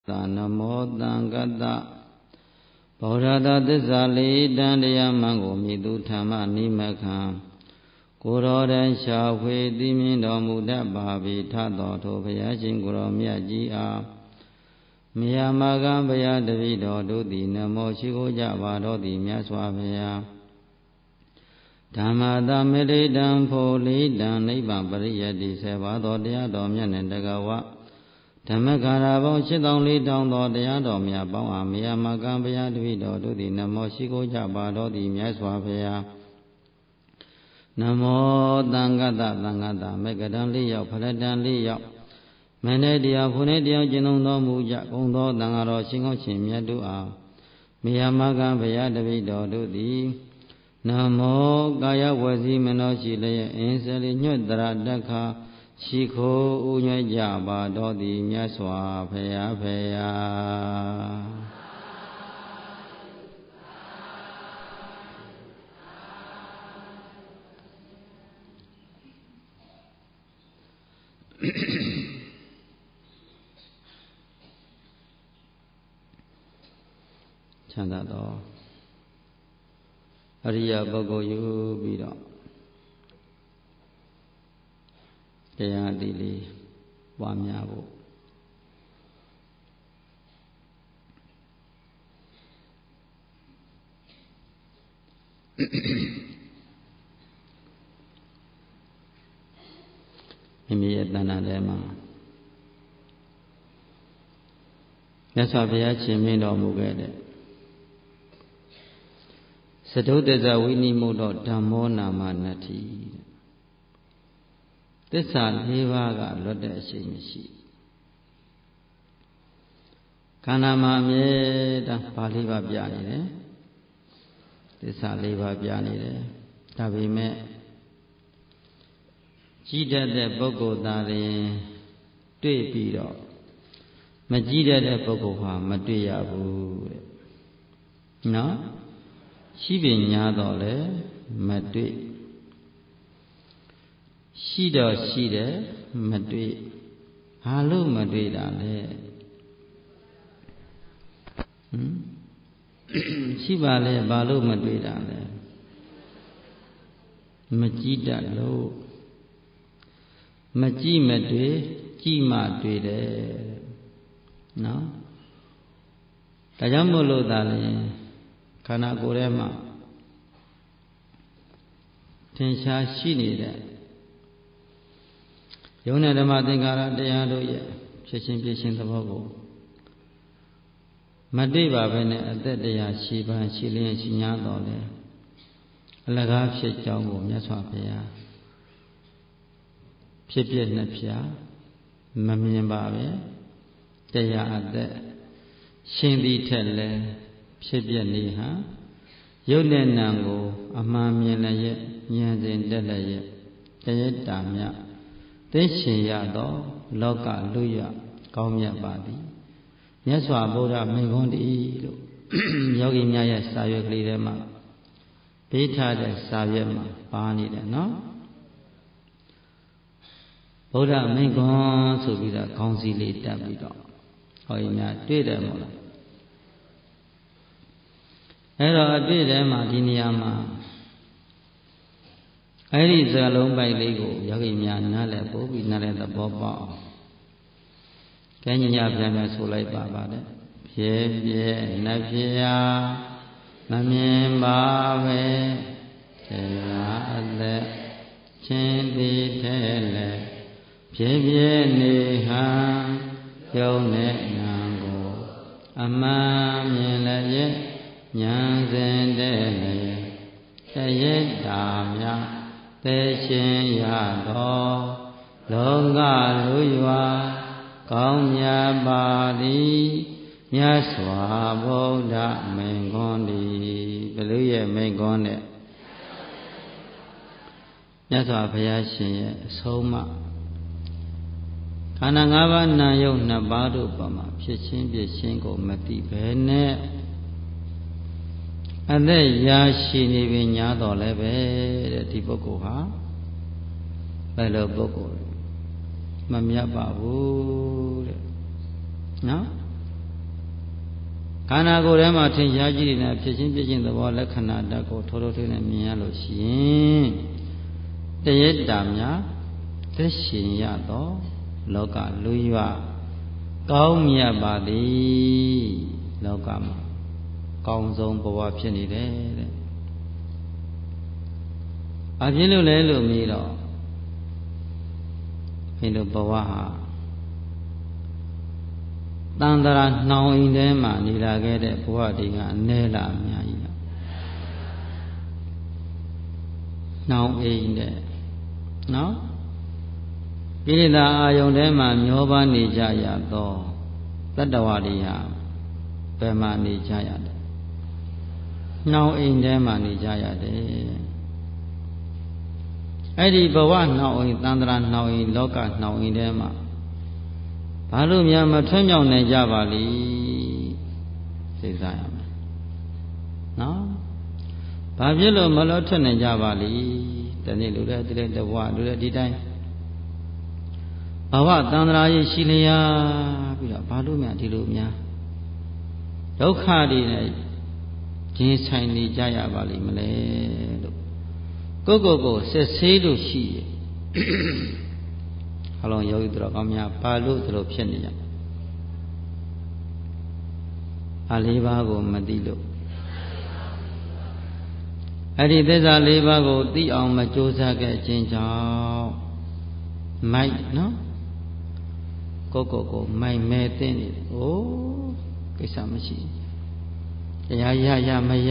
Namo Tangata Bhaurata Tisali Dandiya Mango Midu Thamma Nimakha Kurodan Shahwe Dimindo Muda Bhavi Tato Topayashin Kuro Myaji A Miyamagan Baya Davido Dudi Namo Shikoja Vadodi Myaswabaya Dhammata Medidam Polidam Nibbam Pariyati Sevado Diyado Myanendagawa Dhammagara Bong Chitong Lidong Do Diyado Myabong Miyamagan Baya Davido Dudi Namo Shikoja Vadodi Myaswabaya Namo Tangata Tangata Megadan Liyo Paladan Liyo Menedia Punedia Jinong Muja Kondo Tangaro Shingo Chimyadu A Miyamagan Baya Davido Dudi Namo Gaya Wazi Menoshi Laya Insali Nyudra Dakha Shiko Unya Jaba Dodi Myaswa Paya Paya Chanda Do Ariya Bhago Yu Bido Daya Dili Wamyabu Mimi Yadana Dema Yasabaya Chimindo Mugede Sadodeza Vini Mudo Dhammo Nama Nati Tissa Levaga Lode Shimishi Kanama Meda Paliva Bianide Tissa Leva Bianide Tabime Jida de Bogo Dari Dui Bido Majida de Bogoha Maduya Bu No? Shibi Nyadole Madui Shida Shida Madui Halu Madui Dale Shibale Balu Madui Dale Majida Lo Maji Madui Jima Duide No Tajamolo Dale Kana Gorema Tensha Shinida Yona Dhamma Thingara Dayado Ye Pishin Pishin the Bogo Madiba Bene Adedaya Shiba Shilin Shinyadole Alaga Shijango Myaswapaya Pipia Nepia Mamimbabe Daya Ade Shindi Tele Pipia Niha Yone Nango Amamyanaye Nyanzin Delaye Dayadamya Teshin Yado Loka Luya Kaumya Badi Nyaswa Buddha Mengondi Yogi Nyaya Savya Klidema Pita de Savyama Pani de No Buddha Mengon Subida Councili Tabido Hoyna Twitter Mola Ero Twitter Madiniama Eri Zalom by Lego, Yagimia Nale, Bobby Nale the Boba. Can you have them as well like Baba? Pie, Napia, Namim Babe, Tele, Chendi Tele, Pie, Neha, Yone Nango, Amam Yelaye, Yanzen Dele, Tayet Damya. Teshin Yado Longa Luywa Kaumya Badi Myaswa Buddha Mengondi Beluye Mengonde Myaswa Bhayashin Soma Kana Ngava Nayo Nabadu Pama Pishin Pishin Go Mati Bene And then Yashini Vinyado Leve Tipokoha Bello Boko Mamia Babu No ခန္ဓာကိုယ်ထဲမှာထင်ရှားကြည့်နေတဲ့ဖြစ်ချင်းပြချင်းသဘောလက္ခဏာဓာတ်ကိုထိုးထိုးထွင်းနဲ့မြင်ရလို့ရှိရင်တရစ်တာများသက်ရှင်ရသောလောကလူရွာကောင်းမြတ်ပါသည်လောကမှာကောင်းဆုံးဘဝဖြစ်နေတယ်တဲ့။ဘာဖြစ်လို့လဲလို့မေးတော့မင်းတို့ဘဝဟာတန်ត្រာနှောင်အိမ်ထဲမှာနေလာခဲ့တဲ့ဘဝတွေကအနည်းလားအများကြီးလားနှောင်အိမ်တဲ့နော်ပိဋကအာယုန်ထဲမှာမျောပါနေကြရသောတတ္တဝါတွေဟာဘယ်မှာနေကြရလဲနှောင်အိမ်ထဲမှာနေကြရတယ်အဲ့ဒီဘဝနှောင်အိမ်တန်ត្រာနှောင်အိမ်လောကနှောင်အိမ်ထဲမှာဘာလို့များမထွန်းမြောက်နိုင်ကြပါလိမ့်သိစားရမယ်နော်ဘာဖြစ်လို့မလို့ထွက်နိုင်ကြပါလိမ့်ဒီနေ့လူတွေဒီနေ့တဘဝလူတွေဒီတိုင်းဘဝတန်ត្រာရေးရှိလျာပြီးတော့ဘာလို့များဒီလိုများဒုက္ခတွေနဲ့ရင်ဆိုင်နေကြရပါလိမ့်မလဲလို့ကိုစစ်ဆေးလို့ရှိရဲ့အလုံးယောဂီတို့ကောင်းများဘာလို့ဒီလိုဖြစ်နေကြအလေးပါးကိုမသိလို့အဲ့ဒီသစ္စာလေးပါးကိုသိအောင်မကြိုးစားခဲ့ခြင်းကြောင့်မိုက်နော်ကိုမိုက်မဲသိနေတယ်။အိုးကိစ္စမရှိတရားရမရ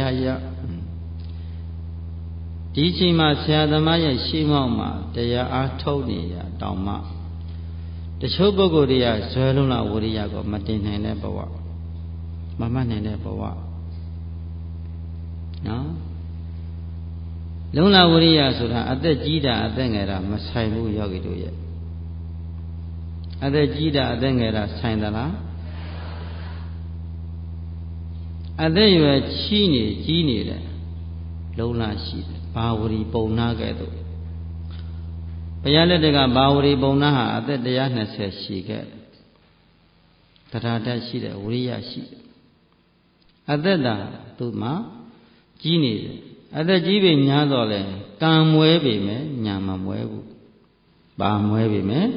ဒီချိန်မှာဆရာသမားရဲ့ရှေးမောက်မှာတရားအားထုတ်နေရတောင်မှတချို့ပုဂ္ဂိုလ်တွေကဇွဲလုံးလာဝိရိယကိုမတင်နိုင်တဲ့ဘဝမမှတ်နိုင်တဲ့ဘဝနော်လုံးလာဝိရိယဆိုတာအသက်ကြီးတာအသက်ငယ်တာမဆိုင်ဘူးယောဂီတို့ရဲ့အသက်ကြီးတာအသက်ငယ်တာဆိုင်သလားအသက်ရွယ်ကြီးနေတယ်လုံးလာရှိတယ်ဘာဝရီပုံနာကဲ့သို့ဘုရားလက်ထက်ကဘာဝရီပုံနာဟာအသက်120ရှိခဲ့တယ်တရားတတ်ရှိတယ်ဝိရိယရှိတယ်အသက်တာသူ့မှာကြီးနေတယ်အသက်ကြီးပြီညာတော့လဲကံမွဲပြီမယ်ညာမမွဲဘူးဘာမွဲပြီမယ်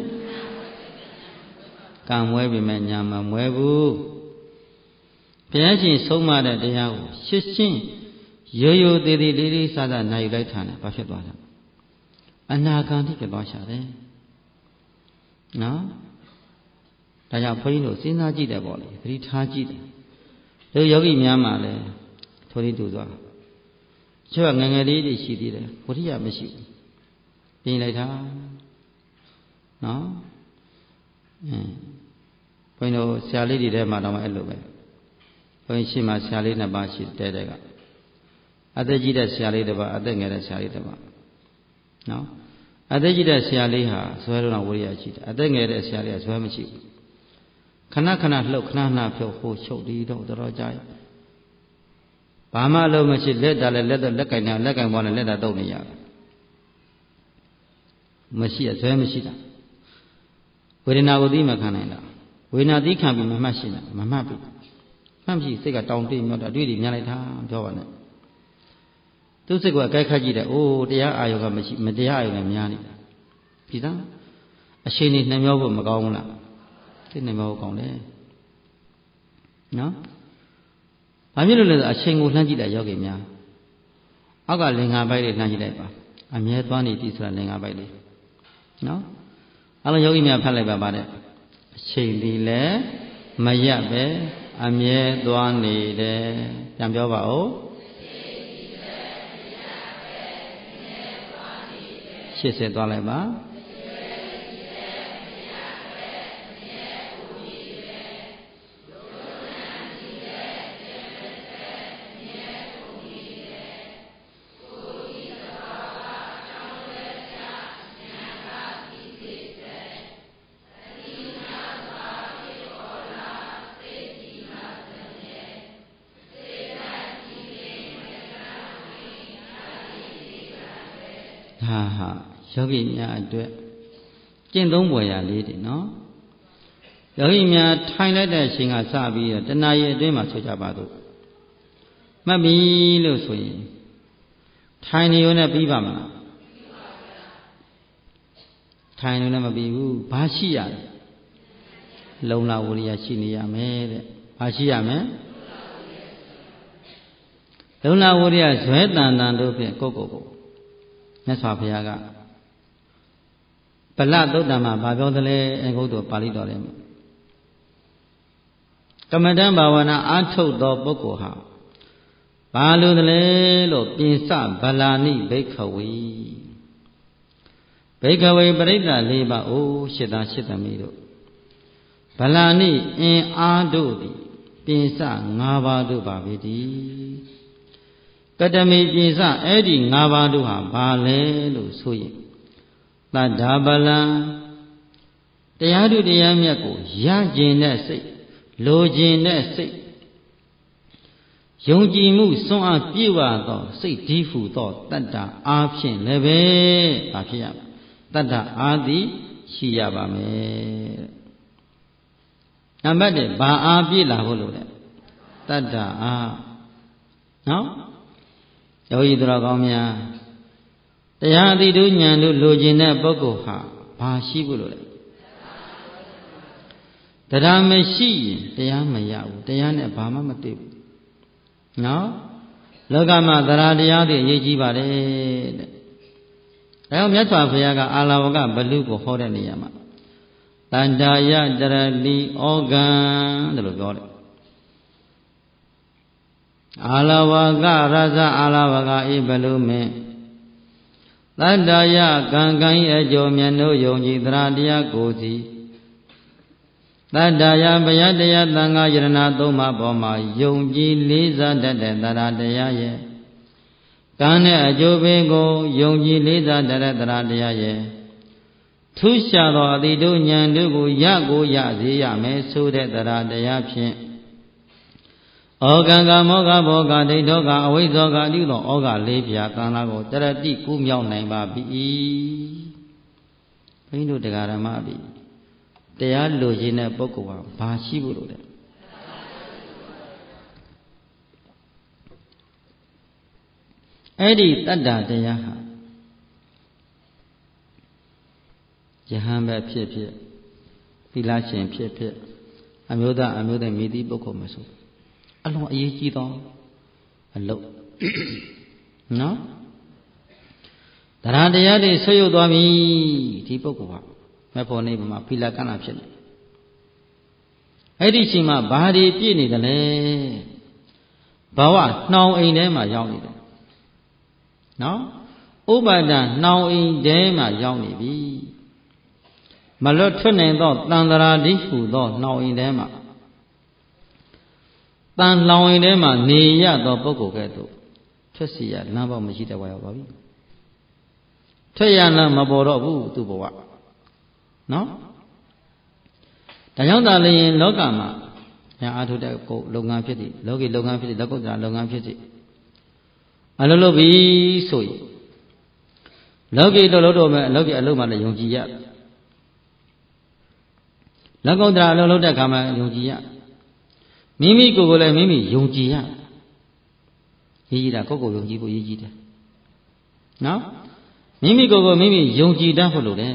ကံမွဲပြီမယ်ညာမမွဲဘူးဘုရားရှင်ဆုံးမတဲ့တရားကိုရှင်းရှင်းရိုးသေးလေးစားစားနိုင်လိုက်တာနဲ့ဘာဖြစ်သွားလဲအနာဂတ်ဖြစ်သွားရှာတယ်နော်ဒါကြောင့်ဘုန်းကြီးတို့စဉ်းစားကြည့်တယ်ပေါ့လေသတိထားကြည့်တယ်တို့ယောဂီများမှလည်းထိုလေးတူသွားကျွတ်ငယ်ငယ်လေးတွေရှိသေးတယ်ဝိရိယမရှိဘူးပြင်လိုက်တာနော်ဘုန်းကြီးတို့ဆရာလေးတွေထဲမှာတော့အဲ့လိုပဲဘုန်းကြီးရှိမှဆရာလေးနှစ်ပါးရှိတဲ့ကအသက်ကြီးတဲ့ဆရာလေးတစ်ပါးအသက်ငယ်တဲ့ဆရာလေးတစ်ပါးနော်အသက်ကြီးတဲ့ဆရာလေးဟာဇွဲလုံးဝိရိယရှိတယ်အသက်ငယ်တဲ့ဆရာလေးကဇွဲမရှိဘူးခဏလှုပ်ခဏဖြုတ်ဟိုချုပ်ဒီတော့တော်ကြာဘာမှအလုံးမရှိလက်တာလည်းလက်ကင်တာလက်ကင်ပေါ်နဲ့လက်တာတုပ်နေရတယ်မရှိရဇွဲမရှိတာဝေဒနာကိုသိမှခံနိုင်တာဝေဒနာသိခံပြီးမမှတ်ရှိတာမမှတ်ဘူးမှတ်မရှိစိတ်ကတောင်တိတ်မြောက်တာအတွေ့အကြုံများလိုက်တာပြောပါနဲ့သူစိတ်ကအကြိုက်ခတ်ကြည့်တယ်အိုးတရားအာယုံကမရှိမတရားအာယုံနဲ့များနေတာဒီသားအချိန်နေနှမျောဖို့မကောင်းဘူးလားသိနှမျောဖို့ကောင်းတယ်နော်ဘာဖြစ်လို့လဲဆိုအချိန်ကိုလှမ်းကြည့်လိုက်ယောဂီများအောက်ကလင်္ကာပိုက်လေးလှမ်းကြည့်လိုက်ပါအမြဲသွားနေပြီဆိုတာလင်္ကာပိုက်လေးနော်အဲ့လိုယောဂီများဖတ်လိုက်ပါတဲ့အချိန်ဒီလဲမရက်ပဲအမြဲသွားနေတယ်ပြန်ပြောပါဦး80သွားလိုက်ပါဟာယောဂီများအတွက်ကျင့်သုံးပွေရာလေးတွေနော်ယောဂီများထိုင်လိုက်တဲ့အချိန်ကစပြီးတော့တဏှာရဲ့အတွင်းမှာဆိုကြပါတော့မှတ်ပြီလို့ဆိုရင်ထိုင်နေုံနဲ့ပြီးပါမလားထိုင်နေုံနဲ့မပြီးဘူးဘာရှိရလဲလုံလဝရိယရှိနေရမယ်တဲ့ဘာရှိရမလဲလုံလဝရိယဇွဲတန်တန်တို့ဖြင့်ကိုမြတ်စွာဘုရားကဗလသုတ်တံမှာဘာပြောသလဲအဂုတ္တပါဠိတော်ထဲမှာကမ္မဋ္ဌာန်းဘာဝနာအားထုတ်သောပုဂ္ဂိုလ်ဟာဘာလို့တလဲလို့ပြင်စဗလာနိဘိက္ခဝေပရိသတ်၄ပါးအိုးရှစ်သားရှစ်သမီးတို့ဗလာနိအင်အားတို့သည်ပြင်စ၅ပါးတို့ပါပဲတည်းကတမေပြင်စအဲ့ဒီ၅ပါးတို့ဟာဘာလဲလို့ဆိုရင်တတ္ထာဗလံတရားတို့တရားမြတ်ကိုရကျင်တဲ့စိတ်လိုချင်တဲ့စိတ်ယုံကြည်မှုစွမ်းအားပြည့်ဝသောစိတ်ဒီဟုသောတတ္တအားဖြင့်လည်းပဲဘာဖြစ်ရမလဲတတ္တအားသည်ရှိရပါမယ်နံပါတ်1ဘာအားပြည့်လာဖို့လို့လဲတတ္တအားနော်ယောဂီတော်ကောင်းများတရားအသိတို့ဉာဏ်တို့လိုချင်တဲ့ပုဂ္ဂိုလ်ဟာဘာရှိဖို့လို့လဲတရားမရှိရင်တရားမရဘူးတရားနဲ့ဘာမှမတွေ့ဘူးနော်လောကမှာတရားတရားတွေအရေးကြီးပါတယ်တဲ့ဒါကြောင့်မြတ်စွာဘုရားကအာလဝကဘလူကိုဟောတဲ့နေရာမှာတန္တာယတရတိဩဂံတယ်လို့ပြောတယ်အာလဝကရဇအာလဝကဤဘလူမင်းတန္တာယကံကံ၏အကျိုးမြတ်တို့ယုံကြည်တရားတရားကိုစီတတ္တယဘယတရားသံဃာယရဏသုံးပါးပေါ်မှာယုံကြည်လေးစားတတ်တဲ့တရားတရားရဲ့ကံနဲ့အကျိုးပေးကိုယုံကြည်လေးစားတတ်တဲ့တရားတရားရဲ့ထူးခြားသောအတိတို့ဉာဏ်တို့ကိုရစေရမယ်ဆိုတဲ့တရားတရားဖြင့်ဩကံကမောကဘောကဒိဋ္ဌောကအဝိဇ္ဇောကအတိသောဩဃလေးပြာသံဃာကိုတရတိကူးမြောက်နိုင်ပါပြီဘိန်းတို့တရားဓမ္မပြီတရားလိုချင်တဲ့ပုဂ္ဂိုလ်ဟာဘာရှိဖို့လို့လဲအဲ့ဒီတတ္တတရားဟာယဟန်ပဲဖြစ်ဖြစ်သီလရှင်ဖြစ်ဖြစ်အမျိုးသားအမျိုးသမီးမိသည့်ပုဂ္ဂိုလ်မဆိုအလွန်အရေးကြီးသောအလုပ်နော်တရားတရားတွေဆွေးရုပ်သွားပြီဒီပုဂ္ဂိုလ်ဟာမဖို့နေမှာဖီလာကနာဖြစ်နေအဲ့ဒီချိန်မှာဘာတွေပြည့်နေတယ်လဲဘဝနှောင်အိမ်ထဲမှာရောက်နေတယ်နော်ဥပါဒံနှောင်အိမ်ထဲမှာရောက်နေပြီမလွတ်ထွက်နိုင်သောတန်ត្រာတိဟုသောနှောင်အိမ်ထဲမှာတန်လောင်အိမ်ထဲမှာနေရသောပုဂ္ဂိုလ်ကဲ့သို့ထွက်စီရလမ်းပေါက်မရှိတဲ့ဘဝရောက်ပါပြီထွက်ရလမ်းမပေါ်တော့ဘူးသူ့ဘဝနော်ဒါကြောင့်သာလျှင်လောကမှာညာအာထုတဲ့ကိုလုပ်ငန်းဖြစ်သည်လောကီလုပ်ငန်းဖြစ်သည်လောကုတ္တရာလုပ်ငန်းဖြစ်သည်အလုပ်လုပ်ပြီဆိုရင်လောကီလုပ်တော့မယ်လောကီအလုပ်မှလည်းယုံကြည်ရလောကုတ္တရာအလုပ်လုပ်တဲ့အခါမှာယုံကြည်ရမိမိကိုယ်ကိုလည်းမိမိယုံကြည်ရရေးကြည့်တာကိုယ်ကိုယုံကြည်ဖို့ရေးကြည့်တယ်နော်မိမိကိုယ်ကိုမိမိယုံကြည်တတ်ဖို့လို့လေ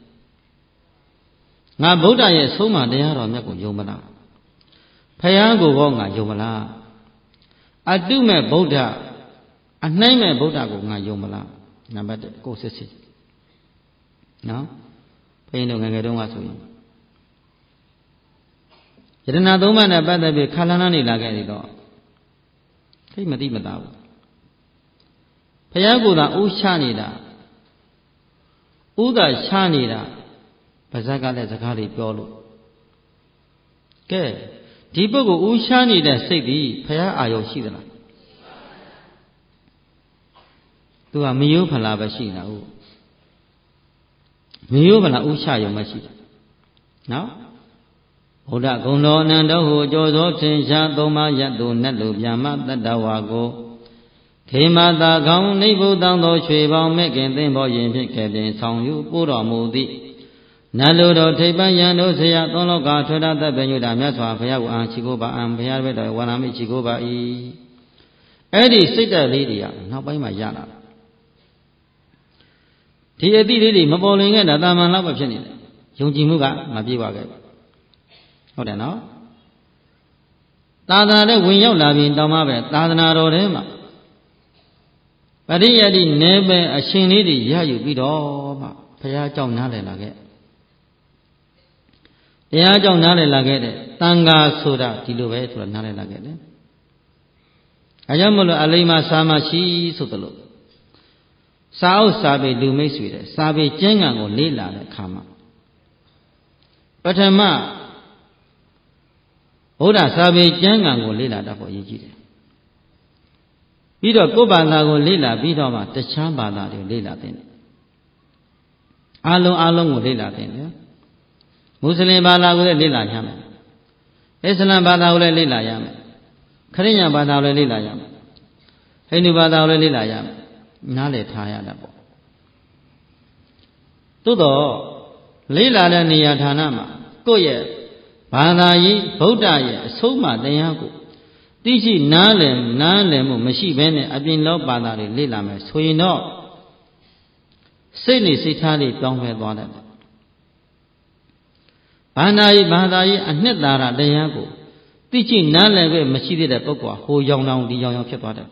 ငါဗုဒ္ဓရဲ့ဆုံးမတရားတော်မြတ်ကိုယုံမလားဖယားကိုဘောငါယုံမလားအတုမဲ့ဗုဒ္ဓအနှိမ့်မဲ့ဗုဒ္ဓကိုငါယုံမလားနံပါတ်1ကိုစစ်စစ်နော်ဘုန်းကြီးတို့ငယ်ငယ်တုန်းကဆိုရင်ယတနာသုံးပါးနဲ့ပတ်သက်ပြီးခါလန်းနေလာခဲ့တယ်တော့သိမသိမသာဘူးဖယားကိုယ်သာဥချနေတာဥသာချနေတာပါဇက်ကလည်းစကားတွေပြောလို့ကဲဒီပုဂ္ဂိုလ်ဥချနေတဲ့စိတ်သည်ဖယားအာယုံရှိသလားသူကမယိုးဖလားပဲရှိတာဟုတ်မယိုးဖလားဥချယုံမရှိတယ်နော်ဘုရားဂုဏတော်အနန္တဟုကြောသောသင်္ရှားသုံးပါးယတ်သူနတ်လူဗျာမတတ္တဝါကိုခေမသာခေါင်းနိဗ္ဗုတံသောရွှေပေါင်းမဲ့ခင်သင်္ဘောရင်ဖြင့်ကဲ့တင်ဆောင်ယူပို့တော်မူသည်နတ်လူတို့ထိပ်ပန်းရန်တို့ဆရာသုံးလောကထွေတာတပ်ပင်ညုတာမြတ်စွာဘုရားကိုအာချီကိုပါအံဘုရားဘက်တော်ဝါနာမိချီကိုပါ၏အဲ့ဒီစိတ်တက်လေးတွေကနောက်ပိုင်းမှာရလာဒီအသည့်လေးတွေမပေါ်လွင်ခဲ့တာတာမန်လောက်ပဲဖြစ်နေတယ်ယုံကြည်မှုကမပြေပါခဲ့ဟုတ်တယ်နော်သာသနာနဲ့ဝင်ရောက်လာပြီးတောင်းမှပဲသာသနာတော်ထဲမှာပရိယတ္တိနေပဲအရှင်လေးတွေရယူပြီးတော့မှဘုရားကြောင့်နားလည်လာခဲ့တရားကြောင့်နားလည်လာခဲ့တဲ့တန်ခါဆိုတာဒီလိုပဲဆိုတာနားလည်လာခဲ့တယ်အဲကြောင့်မလို့အလိမ္မာစာမရှိဆိုသလိုစာအုပ်စာပေလူမိတ်ဆွေတဲ့စာပေကျမ်းဂန်ကိုလေ့လာတဲ့အခါမှာပထမဘုရားစာပေကျမ်းဂန်ကိုလေ့လာတတ်ဖို့ရည်ကြီးတယ်ပြီးတော့ကိုယ်ဘာသာကိုလေ့လာပြီးတော့မှတခြားဘာသာတွေလေ့လာသင်တယ်အားလုံးကိုလေ့လာသင်တယ်မွတ်စလင်ဘာသာကိုလည်းလေ့လာရမယ်အစ္စလမ်ဘာသာကိုလည်းလေ့လာရမယ်ခရစ်ယာန်ဘာသာကိုလည်းလေ့လာရမယ်ဟိန္ဒူဘာသာကိုလည်းလေ့လာရမယ်နားလည်ထားရတာပေါ့သို့တော့လေ့လာတဲ့နေရာဌာနမှာကိုယ့်ရဲ့ဘာသာရေးဗုဒ္ဓရဲ့အဆုံးအမတရားကိုသိရှိနားလည်မှုမရှိဘဲနဲ့အပြင်လောဘာသာတွေလေ့လာမယ်ဆိုရင်တော့စိတ်နေစိတ်ထားတွေပြောင်းလဲသွားတယ်ဘာသာရေးအနှစ်သာရတရားကိုသိရှိနားလည်ပဲမရှိသေးတဲ့ပုဂ္ဂိုလ်ဟိုရောင်တောင်ဒီရောင်ဖြစ်သွားတယ်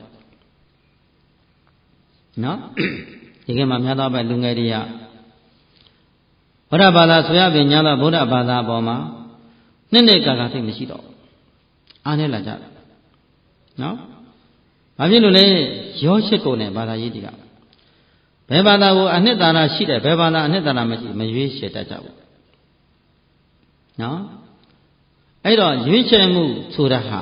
နော်ဒီကမှာများသောပဲလူငယ်တွေကဗုဒ္ဓဘာသာဆိုရပင်ညာသောဗုဒ္ဓဘာသာပေါ်မှာနှစ်ကာသိမရှိတော့အားနဲ့လာကြတယ်နော်ဘာဖြစ်လို့လဲရောရှစ်ကုန်တဲ့ဘာသာရေးတွေကဘယ်ဘာသာကိုအနှစ်သာရရှိတယ်ဘယ်ဘာသာအနှစ်သာရမရှိမရွေးချယ်တတ်ကြဘူးနော်အဲ့တော့ရွေးချယ်မှုဆိုတာဟာ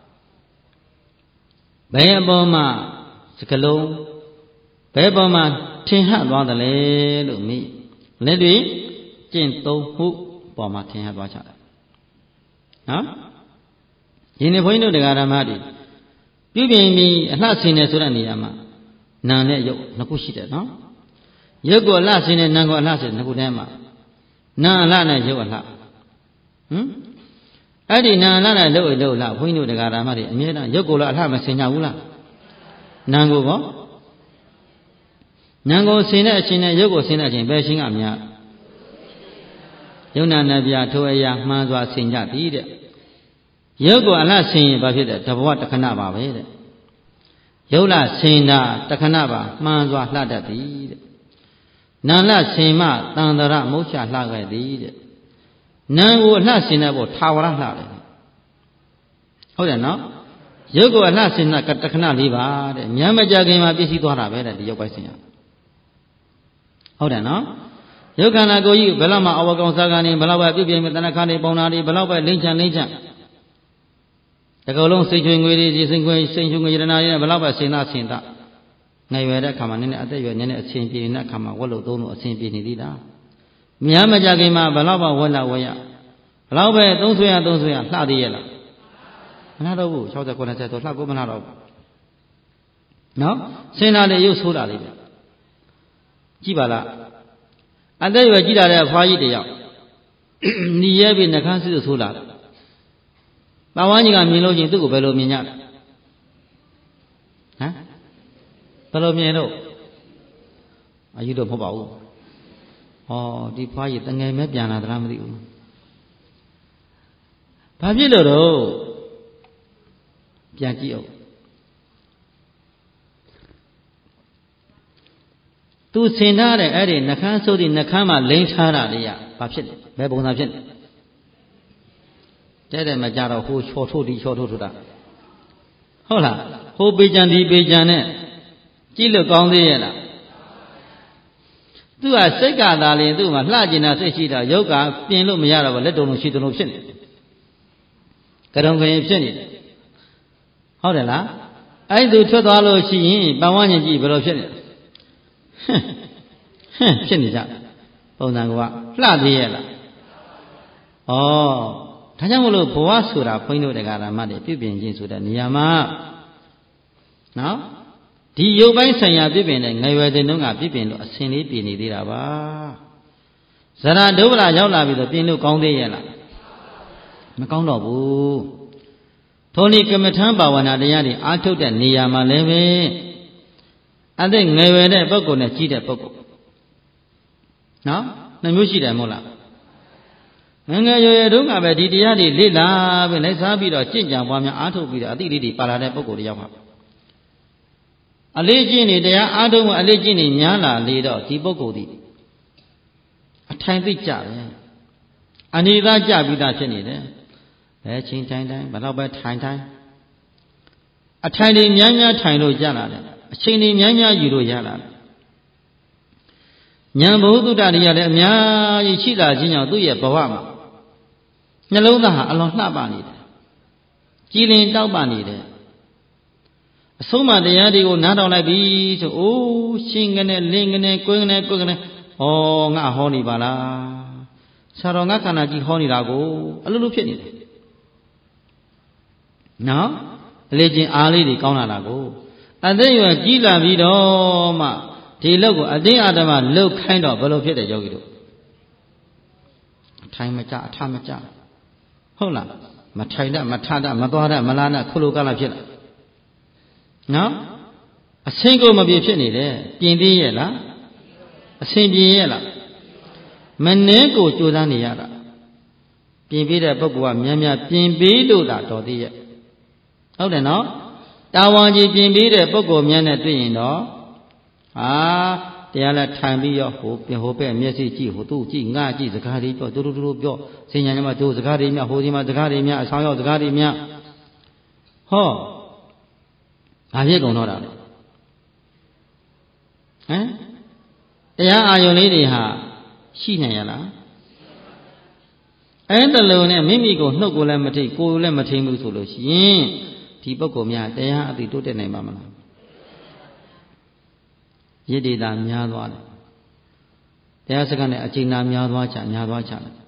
ဘယ်အပေါ်မှာစကလုံးဘယ်ပေါ်မှာထင်ဟပ်သွားတယ်လဲလို့မိလက်တွေကျင့်သုံးမှုပေါ်မှာထင်ဟပ်သွားကြတယ်နော်ယင်းနေဘုန်းကြီးတို့တရားဓမ္မတွေပြုပြင်ပြီးအလှဆင်နေဆိုတဲ့နေရာမှာနာနဲ့ရုပ်နှစ်ခုရှိတယ်နော်ရုပ်ကိုအလှဆင်နေနာကိုအလှဆင်နှစ်ခုတည်းမှာနာအလှနဲ့ရုပ်အလှအဲ့ဒီနာအလှနဲ့ရုပ်အလှဘုန်းကြီးတို့တရားဓမ္မတွေအမြဲတမ်းရုပ်ကိုလည်းအလှမဆင်ကြဘူးလားနာကိုကောနာကိုဆင်တဲ့အချိန်နဲ့ရုပ်ကိုဆင်တဲ့အချိန်ဘယ်ရှင်ကများယုံနာနဗျာထိုအရာမှန်စွာဆင်ကြသည်တဲ့ရုပ်ကိုအလှဆင်ရင်ဘာဖြစ်တယ်တဘဝတခဏပါပဲတဲ့ရုပ်လှဆင်တာတခဏပါမှန်စွာလှတတ်သည်တဲ့နာလှဆင်မှတန်တရမုတ်ချလှခဲ့သည်တဲ့နာကိုအလှဆင်တဲ့ဘောထာဝရလှတယ်ဟုတ်တယ်နော်ရုပ်ကိုအလှဆင်တာတခဏလေးပါတဲ့ဉာဏ်မကြခင်မှာပြည့်စည်သွားတာပဲတဲ့ဒီရုပ်ပိုင်းဆင်ရဟုတ်တယ်နော်ရုပ်ခန္ဓာကိုယ်ကြီးဘယ်လောက်မှအဝကောင်စားကနေဘယ်လောက်ပဲပြုပြင်တဏ္ဍခါတွေပုံနာတွေဘယ်လောက်ပဲလိမ့်ချတကုံလုံးစိတ်ချွေငွေတွေစိတ်ချွေငွေရတနာတွေဘယ်လောက်ပဲစင်သားစင်သားငယ်ရွယ်တဲ့အခါမှာနည်းနည်းအသက်ရွယ်နည်းနည်းအချင်းပြေနေတဲ့အခါမှာဝက်လို့သုံးလို့အချင်းပြေနေသေးတာများမကြခင်မှာဘယ်လောက်မှဝက်လာဝက်ရဘယ်လောက်ပဲသုံးဆွဲရလှသေးရဲ့လားမလှတော့ဘူး60 90တော့လှကိုမလှတော့ဘူးနော်စင်သားလေးရုပ်ဆိုးတာလေးပဲကြည့်ပါလားအသက်ရွယ်ကြီးလာတဲ့အဖွားကြီးတယောက်ညီရဲပြီးနှခမ်းစစ်ဆိုးလာတယ်။ပါဝန်းကြီးကမြင်လို့ချင်းသူ့ကိုဘယ်လိုမြင်ကြလဲ။ဟမ်ဘယ်လိုမြင်တော့အယူတော့မဟုတ်ပါဘူး။ဟောဒီဖွားကြီးတငယ်မဲပြန်လာသလားမသိဘူး။ဘာဖြစ်လို့တော့ပြန်ကြည့်အောင်သူဆင်ထားတဲ့အဲ့ဒီနှခမ်းဆိုးဒီနှခမ်းမှာလိမ့်ထားတာလေးကဘာဖြစ်လဲဘယ်ပုံစံဖြစ်လဲတဲ့မကြတော့ဟိုချော်ထုတ်ဒီချော်ထုတ်ထတာဟုတ်လားဟိုပေကြံဒီပေကြံနဲ့ကြည့်လို့ကောင်းသေးရဲ့လားသူကစိတ်ကသာလျှင်သူ့မှာလှကျင်တာစိတ်ရှိတာရုပ်ကပြင်လို့မရတော့ဘူးလက်တုံလုံးရှိတုံလုံးဖြစ်နေတယ်ကရုံကရင်ဖြစ်နေတယ်ဟုတ်တယ်လားအဲ့သူထွက်သွားလို့ရှိရင်ပန်ဝန်းကျင်ကြည့်ဘယ်လိုဖြစ်နေလဲဖြစ်နေကြပုံစံကလှသေးရဲ့လားဩဒါကြောင့်မလို့ဘဝဆိုတာဘုန်းကြီးတို့တရားဓမ္မတွေပြုပြင်ခြင်းဆိုတဲ့နေရာမှာနော်ဒီရုပ်ပိုင်းဆိုင်ရာပြုပြင်တဲ့ငယ်ရွယ်စဉ်တုန်းကပြုပြင်လို့အစဉ်လေးပြည်နေသေးတာပါဇရာဒုဗ္ဗလာရောက်လာပြီဆိုပြင်လို့ကောင်းသေးရဲ့လားမကောင်းတော့ဘူးထိုနည်းကမ္မထံဘာဝနာတရားတွေအားထုတ်တဲ့နေရာမှာလည်းပဲအသက်ငယ်ရွယ်တဲ့ပုဂ္ဂိုလ်နဲ့ကြီးတဲ့ပုဂ္ဂိုလ်နော်နှစ်မျိုးရှိတယ်မဟုတ်လားငယ်ရွယ်တုန်းကပဲဒီတရားတွေလေ့လာပြီးလိုက်စားပြီးတော့ကြင်ကြံပွားများအားထုတ်ပြီးတော့အတိလေးတွေပါလာတဲ့ပုဂ္ဂိုလ်တယောက်ဟာအလေးကျင့်နေတရားအားထုတ်မှအလေးကျင့်နေများလာလေတော့ဒီပုဂ္ဂိုလ်ဒီအထိုင်သိကြတယ်အနေသာကြပြီးသားဖြစ်နေတယ်ဘယ်ချင်းထိုင်တိုင်းဘယ်တော့ပဲထိုင်အထိုင်တွေများများထိုင်လို့ကြလာတယ်အချိန်တွေများများယူလို့ရလာတယ်ဉာဏ်ဘုဒ္ဓတရားလည်းအများကြီးရှိလာခြင်းကြောင့်သူ့ရဲ့ဘဝမှာနှလုံးသားဟာအလွန်လှပနေတယ်ကြည်လင်တောက်ပနေတယ်အဆုံးမတရားတွေကိုနားထောင်လိုက်ပြီဆိုအိုးရှင်ကနေလင်းကနေကိုယ်ကနေဟောငါဟောနေပါလားဆရာတော်ငါခန္ဓာကြီးဟောနေတာကိုအလိုလိုဖြစ်နေတယ်နော်အလေးချင်းအားလေးတွေကောင်းလာတာကိုအသက်ရွယ်ကြီးလာပြီးတော့မှဒီလောက်ကိုအသိအာဓမ္မလုတ်ခိုင်းတော့ဘယ်လိုဖြစ်တယ်ယောဂီတို့ထိုင်မကြအထမကြဟုတ်လားမထိုင်တတ်မထတတ်မသွားတတ်မလာတတ်ခုလိုကလာဖြစ်လာနော်အဆင်ကိုမပြေဖြစ်နေတယ်ပြင်သေးရဲ့လားအဆင်ပြေရဲ့လားမနှဲကိုကြိုးစားနေရတာပြင်ပေးတဲ့ပုဂ္ဂိုလ်ကများများပြင်ပေးလို့သာတော်သေးရဲ့ဟုတ်တယ်နော်တာဝန်ကြီးပြင်ပေးတဲ့ပုဂ္ဂိုလ်များနဲ့တွေ့ရင်တော့တရားလည်းထိုင်ပြီးရောဟိုပဲ့မျက်စိကြည့်ဟိုသူ့ကြည့်ငါကြည့်စကားတွေပြောတို့ပြောစင်ညာညမတို့စကားတွေများဟိုဒီမှာစကားတွေများအဆောင်ရောက်စကားတွေများဟောဘာဖြစ်ကုန်တော့တာလဲဟမ်တရားအာယုန်လေးတွေဟာရှိနိုင်ရလားအဲ့တလုံးနဲ့မိမိကိုနှုတ်ကိုလည်းမထိကိုယ်လည်းမထိဘူးဆိုလို့ရှိရင်ဒီပုဂ္ဂိုလ်များတရားအသိတိုးတက်နိုင်ပါမလားရစ်ဒေတာများသွားတယ်တရားစကားနဲ့အချိန်နာများသွားချတယ်နော်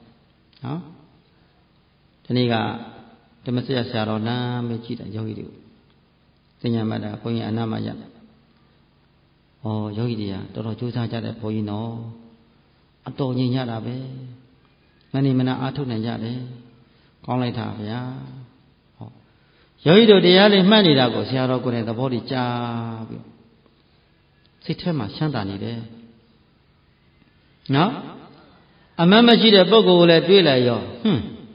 ဒီနေ့ကဓမ္မစရဆရာတော်လမ်းပဲကြည့်တယ်ယောဂီတွေကိုသင်ညာမတာဘုန်းကြီးအနာမရယောဂီတွေကတော်တော်ကြိုးစားကြတယ်ဘုန်းကြီးနော်အတော်ညင်ရတာပဲမနေမနာအားထုတ်နိုင်ကြတယ်ကောင်းလိုက်တာဗျာယောဂီတို့တရားလေးမှတ်နေတာကိုဆရာတော်ကိုယ်နဲ့သဘောတည်ကြားပြီးစိတ်ထဲမှာချမ်းသာနေတယ်နော်အမှန်မရှိတဲ့ပုဂ္ဂိုလ်ကိုလည်းတွေးလိုက်ရောဟ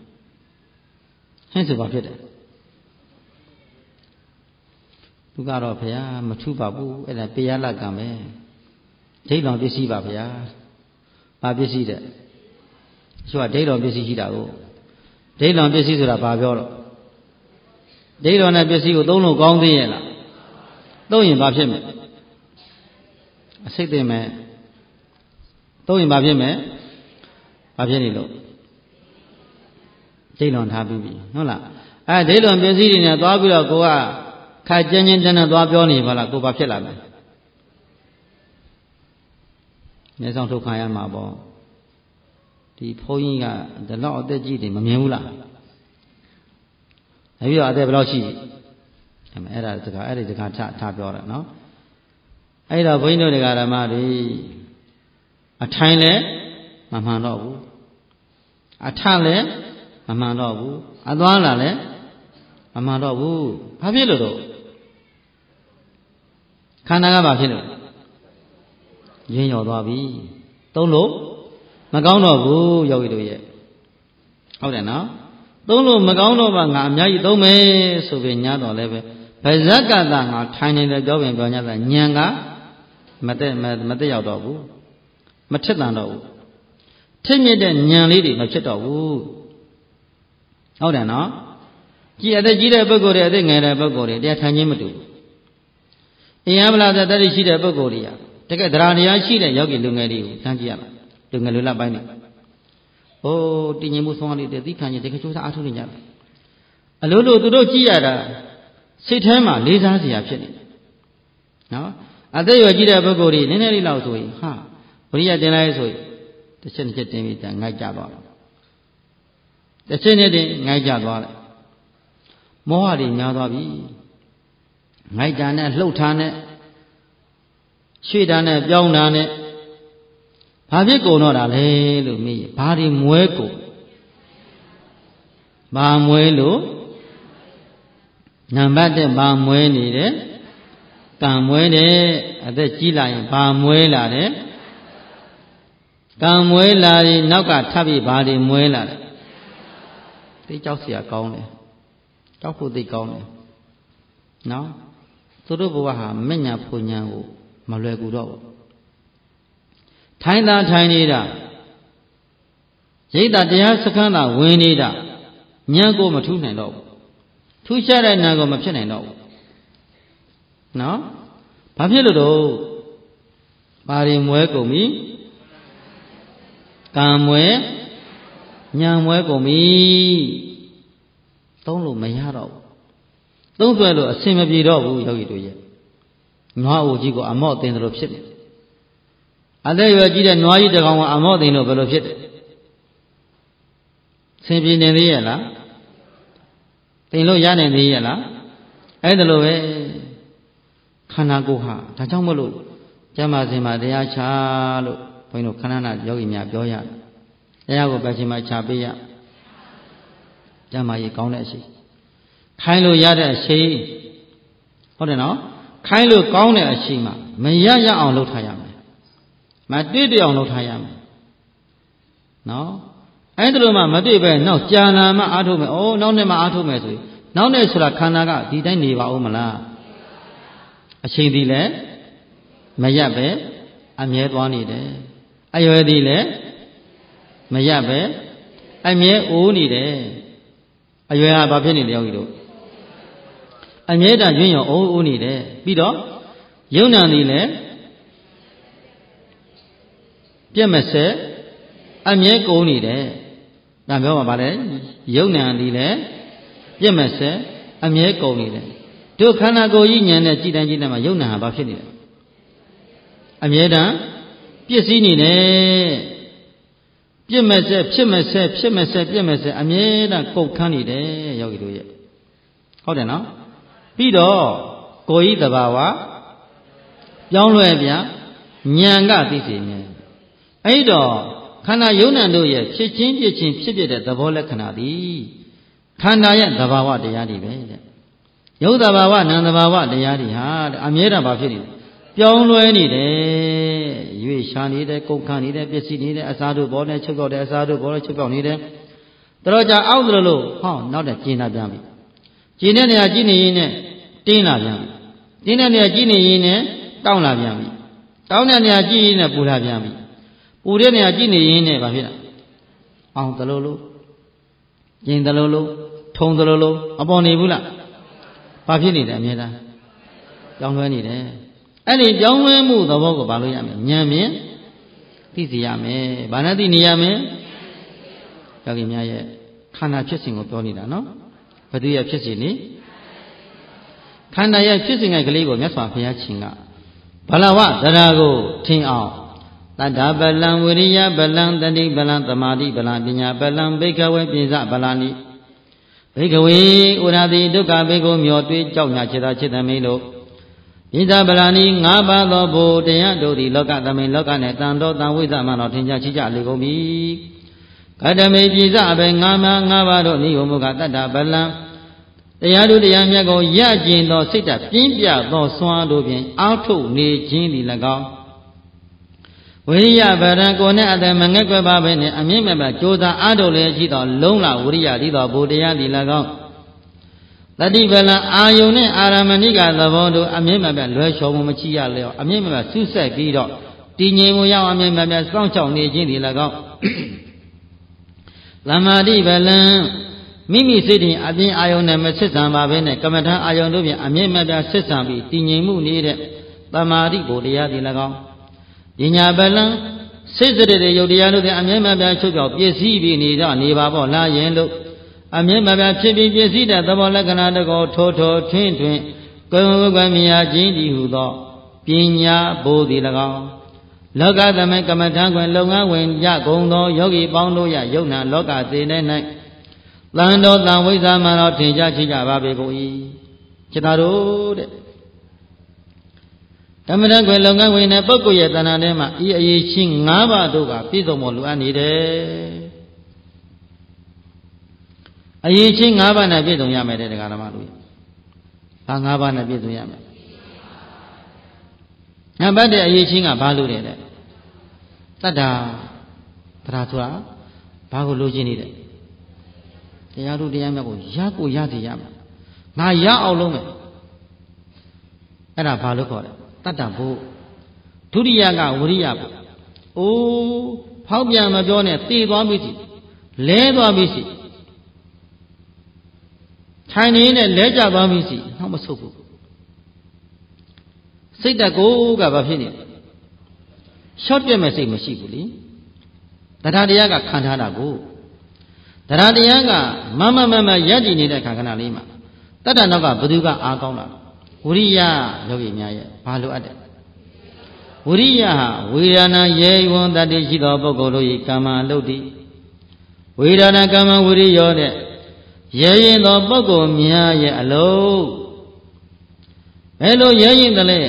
င်းဆိုပါဖြစ်တယ်သူကတော့ဘုရားမထူပါဘူးအဲ့ဒါပေရလကံပဲဒိဋ္ဌောင်ပစ္စည်းပါဗျာဘာပစ္စည်းတဲ့သူကဒိဋ္ဌောင်ပစ္စည်းရှိတာကိုဒိဋ္ဌောင်ပစ္စည်းဆိုတာဘာပြောတော့ဒိဋ္ဌောင်နဲ့ပစ္စည်းကိုသုံးလို့ကောင်းသေးရဲ့လားသုံးရင်ဘာဖြစ်မလဲအစိတ်သိမဲ့သုံးရင်ဘာဖြစ်မလဲဘာဖြစ်နေလို့ဒိဋ္ဌောင်ထားပြီးပြီဟုတ်လားဒိဋ္ဌောင်ပစ္စည်းတွေနဲ့သွားပြီးတော့ကိုကခါကျဉ်းချင်းတန်းတန်းသွားပြောနေပါလားကိုဘာဖြစ်လာမလဲမျက်စောင်းထုတ်ခံရမှာပေါ့ဒီဘုန်းကြီးကဒီလောက်အသက်ကြီးတယ်မမြင်ဘူးလားပြီးတော့အသက်ဘယ်လောက်ရှိပြီအဲ့ဒါစကားအဲ့ဒီစကားထားပြောတာနော်အဲ့တော့ဘုန်းကြီးတို့ဓမ္မတွေအထိုင်လည်းမမှန်တော့ဘူးအထလည်းမမှန်တော့ဘူးအသွားလာလည်းမမှန်တော့ဘူးဘာဖြစ်လို့တော့ခန္ဓာကဘာဖြစ်လို့ရင်းရော်သွားပြီသုံးလို့မကောင်းတော့ဘူးယောဂီတို့ရဲ့ဟုတ်တယ်နော်သုံးလို့မကောင်းတော့ပါငါအများကြီးသုံးမယ်ဆိုပြီးညားတော့လည်းပဲဗဇက်ကတာငါထိုင်နေတယ်ပြောပြန်ပြောညာတာညံကမတက်ရောက်တော့ဘူးမထက်တန်တော့ဘူးထစ်မြစ်တဲ့ညံလေးတွေမဖြစ်တော့ဘူးဟုတ်တယ်နော်ကြည်အသက်ကြီးတဲ့ပုဂ္ဂိုလ်တွေအသက်ငယ်တဲ့ပုဂ္ဂိုလ်တွေတရားထိုင်ခြင်းမတူဘူးအင်အားမလားတဲ့တတိရှိတဲ့ပုဂ္ဂိုလ်တွေကတကယ်တရားတရားရှိတဲ့ယောဂီလူငယ်တွေကိုတန်းကြည့်ရမှာလူငယ်လူလတ်ပိုင်းတွေတည်ငြိမ်မှုဆုံးလေးတသိခံခြင်းတကယ်ကြိုးစားအားထုတ်နေကြတယ်အလိုလိုသူတို့ကြည့်ရတာစိတ်ထဲမှာလေးစားစရာဖြစ်နေနော်အသက်ရွယ်ကြီးတဲ့ပုဂ္ဂိုလ်တွေနည်းနည်းလေးလောက်ဆိုရင်ဝိရိယတင်လိုက်ဆိုရင်တစ်ချက်တစ်ချက်တင်ပြီးငိုက်ကြသွားတယ်တစ်ချက်နဲ့တင်ငိုက်ကြသွားတယ်မောဟတွေများသွားပြီငိုက်တာနဲ့လှုပ်တာနဲ့ရွှေ့တာနဲ့ပြောင်းတာနဲ့ဘာဖြစ်ကုန်တော့တာလဲလို့မေးဘာတွေမွဲကုန်ဘာမွဲလို့နံပါတ်1ဘာမွဲနေတယ်ကံမွဲတယ်အသက်ကြီးလာရင်ဘာမွဲလာတယ်ကံမွဲလာရင်နောက်ကထပ်ပြီးဘာတွေမွဲလာတယ်သိကြောက်เสียကောင်းတယ်ကြောက်ဖို့သိကောင်းတယ်နော်သူတို့ဘဝဟာမညာဖွညာကိုမလွယ်ကူတော့ဘူးထိုင်တာထိုင်နေတာရိတ်တာတရားစခန်းသာဝင်နေတာဉာဏ်ကိုမထူးနိုင်တော့ဘူးထူးခြားတဲ့ဉာဏ်ကိုမဖြစ်နိုင်တော့ဘူးနော်ဘာဖြစ်လို့တော့ဘာတွေမွဲကုန်ပြီကံမွဲဉာဏ်မွဲကုန်ပြီသုံးလို့မရတော့ဘူးသုံးဆွဲလို့အစင်မပြေတော့ဘူးယောဂီတို့ရဲ့နွားအိုကြီးကိုအမော့တင်တယ်လို့ဖြစ်တယ်အသက်ရွယ်ကြီးတဲ့နွားကြီးတစ်ကောင်ကအမော့တင်လို့ဘယ်လိုဖြစ်တယ်ဆင်ပြေနေသေးရဲ့လားတင်လို့ရနေသေးရဲ့လားအဲ့ဒါလိုပဲခန္ဓာကိုယ်ဟာဒါကြောင့်မလို့ကျမ်းမာစဉ်မှာတရားချလို့ဘုန်းကြီးတို့ခန္ဓာနာယောဂီများပြောရတယ်တရားကိုပဲချိန်မှာချပေးရကျမ်းမာရေးကောင်းတဲ့အရှိခိုင်းလို့ရတဲ့အရှိဟုတ်တယ်နော်ခိုင်းလို့ကောင်းတဲ့အရှိမှမရရအောင်လုပ်ထားရမယ်မတွေ့တွေ့အောင်လုပ်ထားရမယ်နော်အဲ့ဒါလိုမှမတွေ့ပဲနောက်ကြာနာမှအားထုတ်မယ်။နောက်နေ့မှအားထုတ်မယ်ဆိုရင်နောက်နေ့ဆိုတာခန္ဓာကဒီတိုင်းနေပါဦးမလား။အချိန်ဒီလည်းမရက်ပဲအမြဲသွားနေတယ်။အရွယ်ဒီလည်းမရက်ပဲအမြဲအိုးနေတယ်။အရွယ်ဟာဘာဖြစ်နေလဲယောဂီတို့။အမြဲတမ်းကျွင်းရောအိုးနေတယ်။ပြီးတော့ယုံနာဒီလည်းပြက်မစဲအမြဲကုန်နေတယ်ဒါပြောမှာဗါလဲယုံနံဒီလဲပြက်မစဲအမြဲကုန်နေတယ်တို့ခန္ဓာကိုယ်ကြီးဉာဏ်နဲ့ကြည်တိုင်းကြည်တိုင်းမှာယုံနံဟာဘာဖြစ်နေလဲအမြဲတမ်းပြည့်စည်နေတယ်ပြက်မစဲဖြစ်မစဲဖြစ်မစဲပြက်မစဲအမြဲတမ်းကုတ်ခန်းနေတယ်ယောဂီတို့ရဲ့ဟုတ်တယ်နော်ပြီးတော့ကိုယ်ကြီးတဘာဝပြောင်းလဲပြဉာဏ်ကသိစေမြဲအဲ့တော့ခန္ဓာယုံနံတို့ရဲ့ဖြစ်ချင်းပြချင်းဖြစ်ပြတဲ့သဘောလက္ခဏာသည်ခန္ဓာရဲ့သဘာဝတရားတွေပဲတဲ့ယုတ်သဘာဝနံသဘာဝတရားတွေဟာအမြဲတမ်းဘာဖြစ်နေလဲပြောင်းလဲနေတယ်ရွေ့ရှာနေတယ်ကုန်ခန့်နေတယ်ပစ္စည်းနေတယ်အစားတို့ဘောနဲ့ချုပ်တော့တယ်အစားတို့ဘောနဲ့ချုပ်တော့နေတယ်တော်ကြအောက်သလိုလို့ဟောနောက်တဲ့ကျင်းလာပြန်ပြီကျင်းတဲ့နေရာကျင်းနေရင်းနဲ့တင်းလာပြန်ပြီတင်းတဲ့နေရာကျင်းနေရင်းနဲ့တောင်းလာပြန်ပြီတောင်းတဲ့နေရာကျင်းရင်းနဲ့ပူလာပြန်ပြီပူတဲ့နေရာကြည့်နေရင်းနဲ့ဘာဖြစ်လဲအောင်တလို့လို့ကျင်တလို့လို့ထုံတလို့လို့အပေါ်နေဘူးလားဘာဖြစ်နေတယ်အမြဲတမ်းပြောင်းလဲနေတယ်အဲ့ဒီပြောင်းလဲမှုသဘောကိုဘာလို့ရမလဲဉာဏ်ဖြင့်သိစေရမယ်ဘာနဲ့သိနေရမလဲယောဂီများရဲ့ခန္ဓာဖြစ်စဉ်ကိုပြောနေတာနော်ဘယ်သူရဲ့ဖြစ်စဉ်နေခန္ဓာရဲ့ဖြစ်စဉ်ကလေးကိုမြတ်စွာဘုရားရှင်ကဘလဝတရားကိုထင်အောင်တတ္ထပလံဝိရိယပလံတတိပလံသမာဓိပလံပညာပလံဘိကဝေပိစပလံနိဘိကဝေဥရတိဒုက္ခဘေကုမျောတွေးကြောက်ညာခြေသာခြေသမိလို့ပိစပလံနိ၅ပါးသောဘုတရားတို့သည်လောကသမိန်လောကနဲ့တန်တော်တန်ဝိသမနောထင်ရှားချိကြလေကုန်ပြီကတမေပိစအဘယ်၅ပါးတို့နိယမုခတတ္ထပလံတရားတို့တရားမြတ်ကိုရကျင်သောစိတ်ဓာတ်ပြင်းပြသောစွမ်းတို့ဖြင့်အောက်ထုတ်နေခြင်းသည်၎င်းဝိရိယဗရံကိုနဲ့အတ္တမငဲ့ကွယ်ပါပဲနဲ့အမြင့်မဲ့ကြိုးစားအားထုတ်လည်းရှိသောလုံးလဝိရိယသီသောဘုတရားသည်၎င်းတတိပလံအာယုန်နဲ့အာရမဏိကသဘောတို့အမြင့်မဲ့လွယ်ချော်မှုမချရလျော့အမြင့်မဲ့ဆုဆက်ပြီးတော့တည်ငြိမ်မှုရောက်အမြင့်မဲ့စောင့်ရှောက်နေခြင်းသည်၎င်းသမာဓိပလံမိမိစိတ်တင်အပြင်အာယုန်နဲ့မဆက်ဆံပါပဲနဲ့ကမ္မထာအာယုန်တို့ဖြင့်အမြင့်မဲ့ဆက်ဆံပြီးတည်ငြိမ်မှုနေတဲ့သမာဓိဘုတရားသည်၎င်းပညာပလံစိတ်စရတဲ့ယုတ်တရားတို့ကအမြဲမပြတ်ချုပ်ပြောက်ပြည့်စည်ပြီးနေတော့နေပါပေါ့လားယင်လို့အမြဲမပြတ်ဖြစ်ပြီးပြည့်စည်တဲ့သဘောလက္ခဏာတကောထိုးထိုးထွင်းထွင်းကိုယ်ကိုယ်မြာခြင်းတည်ဟုသောပညာဘိုးသည်၎င်းလောကသမေကမ္မထံတွင်လုပ်ငန်းဝင်ကြကုန်သောယောဂီပေါင်းတို့ရယုံနာလောကစေတဲ့၌တန်တော်တန်ဝိဇ္ဇာမှတော့ထင်ရှားချိကြပါပေကုန်၏จิตတော်တဲ့ကမ္မဋ္ဌာန်းခွင်လုပ်ငန်းဝင်တဲ့ပုဂ္ဂိုလ်ရဲ့တဏ္ဍာထဲမှာဤအရေးချင်း၅ပါးတို့ကပြည့်စုံဖို့လိုအပ်နေတယ်အရေးချင်း၅ပါးနဲ့ပြည့်စုံရမယ်တဲ့တရားဓမ္မတို့ဘာ၅ပါးနဲ့ပြည့်စုံရမယ်နံပါတ်1အရေးချင်းကဘာလို့လဲတဲ့တတ္တာတရားဆိုတာဘာကိုလိုချင်နေတယ်တရားတို့တရားမြတ်ကိုရသည်ရမယ်ငါရအောင်လုပ်မယ်အဲ့ဒါဘာလို့ခေါ်လဲတတ္တဘုဒုတိယကဝရိယဘုအိုးဖောက်ပြန်မပြောနဲ့တည်သွားပြီစီလဲသွားပြီစီထိုင်နေနဲ့လဲကြသွားပြီစီနောက်မဆုတ်ဘူးစိတ်တကူကဘာဖြစ်နေလဲရှော့ပြက်မဲ့စိတ်မရှိဘူးလေတရားတရားကခံထားတာကိုတရားတရားကမမရက်တည်နေတဲ့ခါခဏလေးမှာတတ္တနောက်ကဘသူကအားကောင်းလာဝရိယယောဂီများရဲ့ဘာလိုအပ်တယ်ဝရိယဟာဝေဒနာရေဝံတတ္တိရှိသောပုဂ္ဂိုလ်တို့၏ကာမအလုပ်တိဝေဒနာကာမဝရိယောတဲ့ရေရင်သောပုဂ္ဂိုလ်များရဲ့အလုပ်ဘယ်လိုရေရင်တလဲ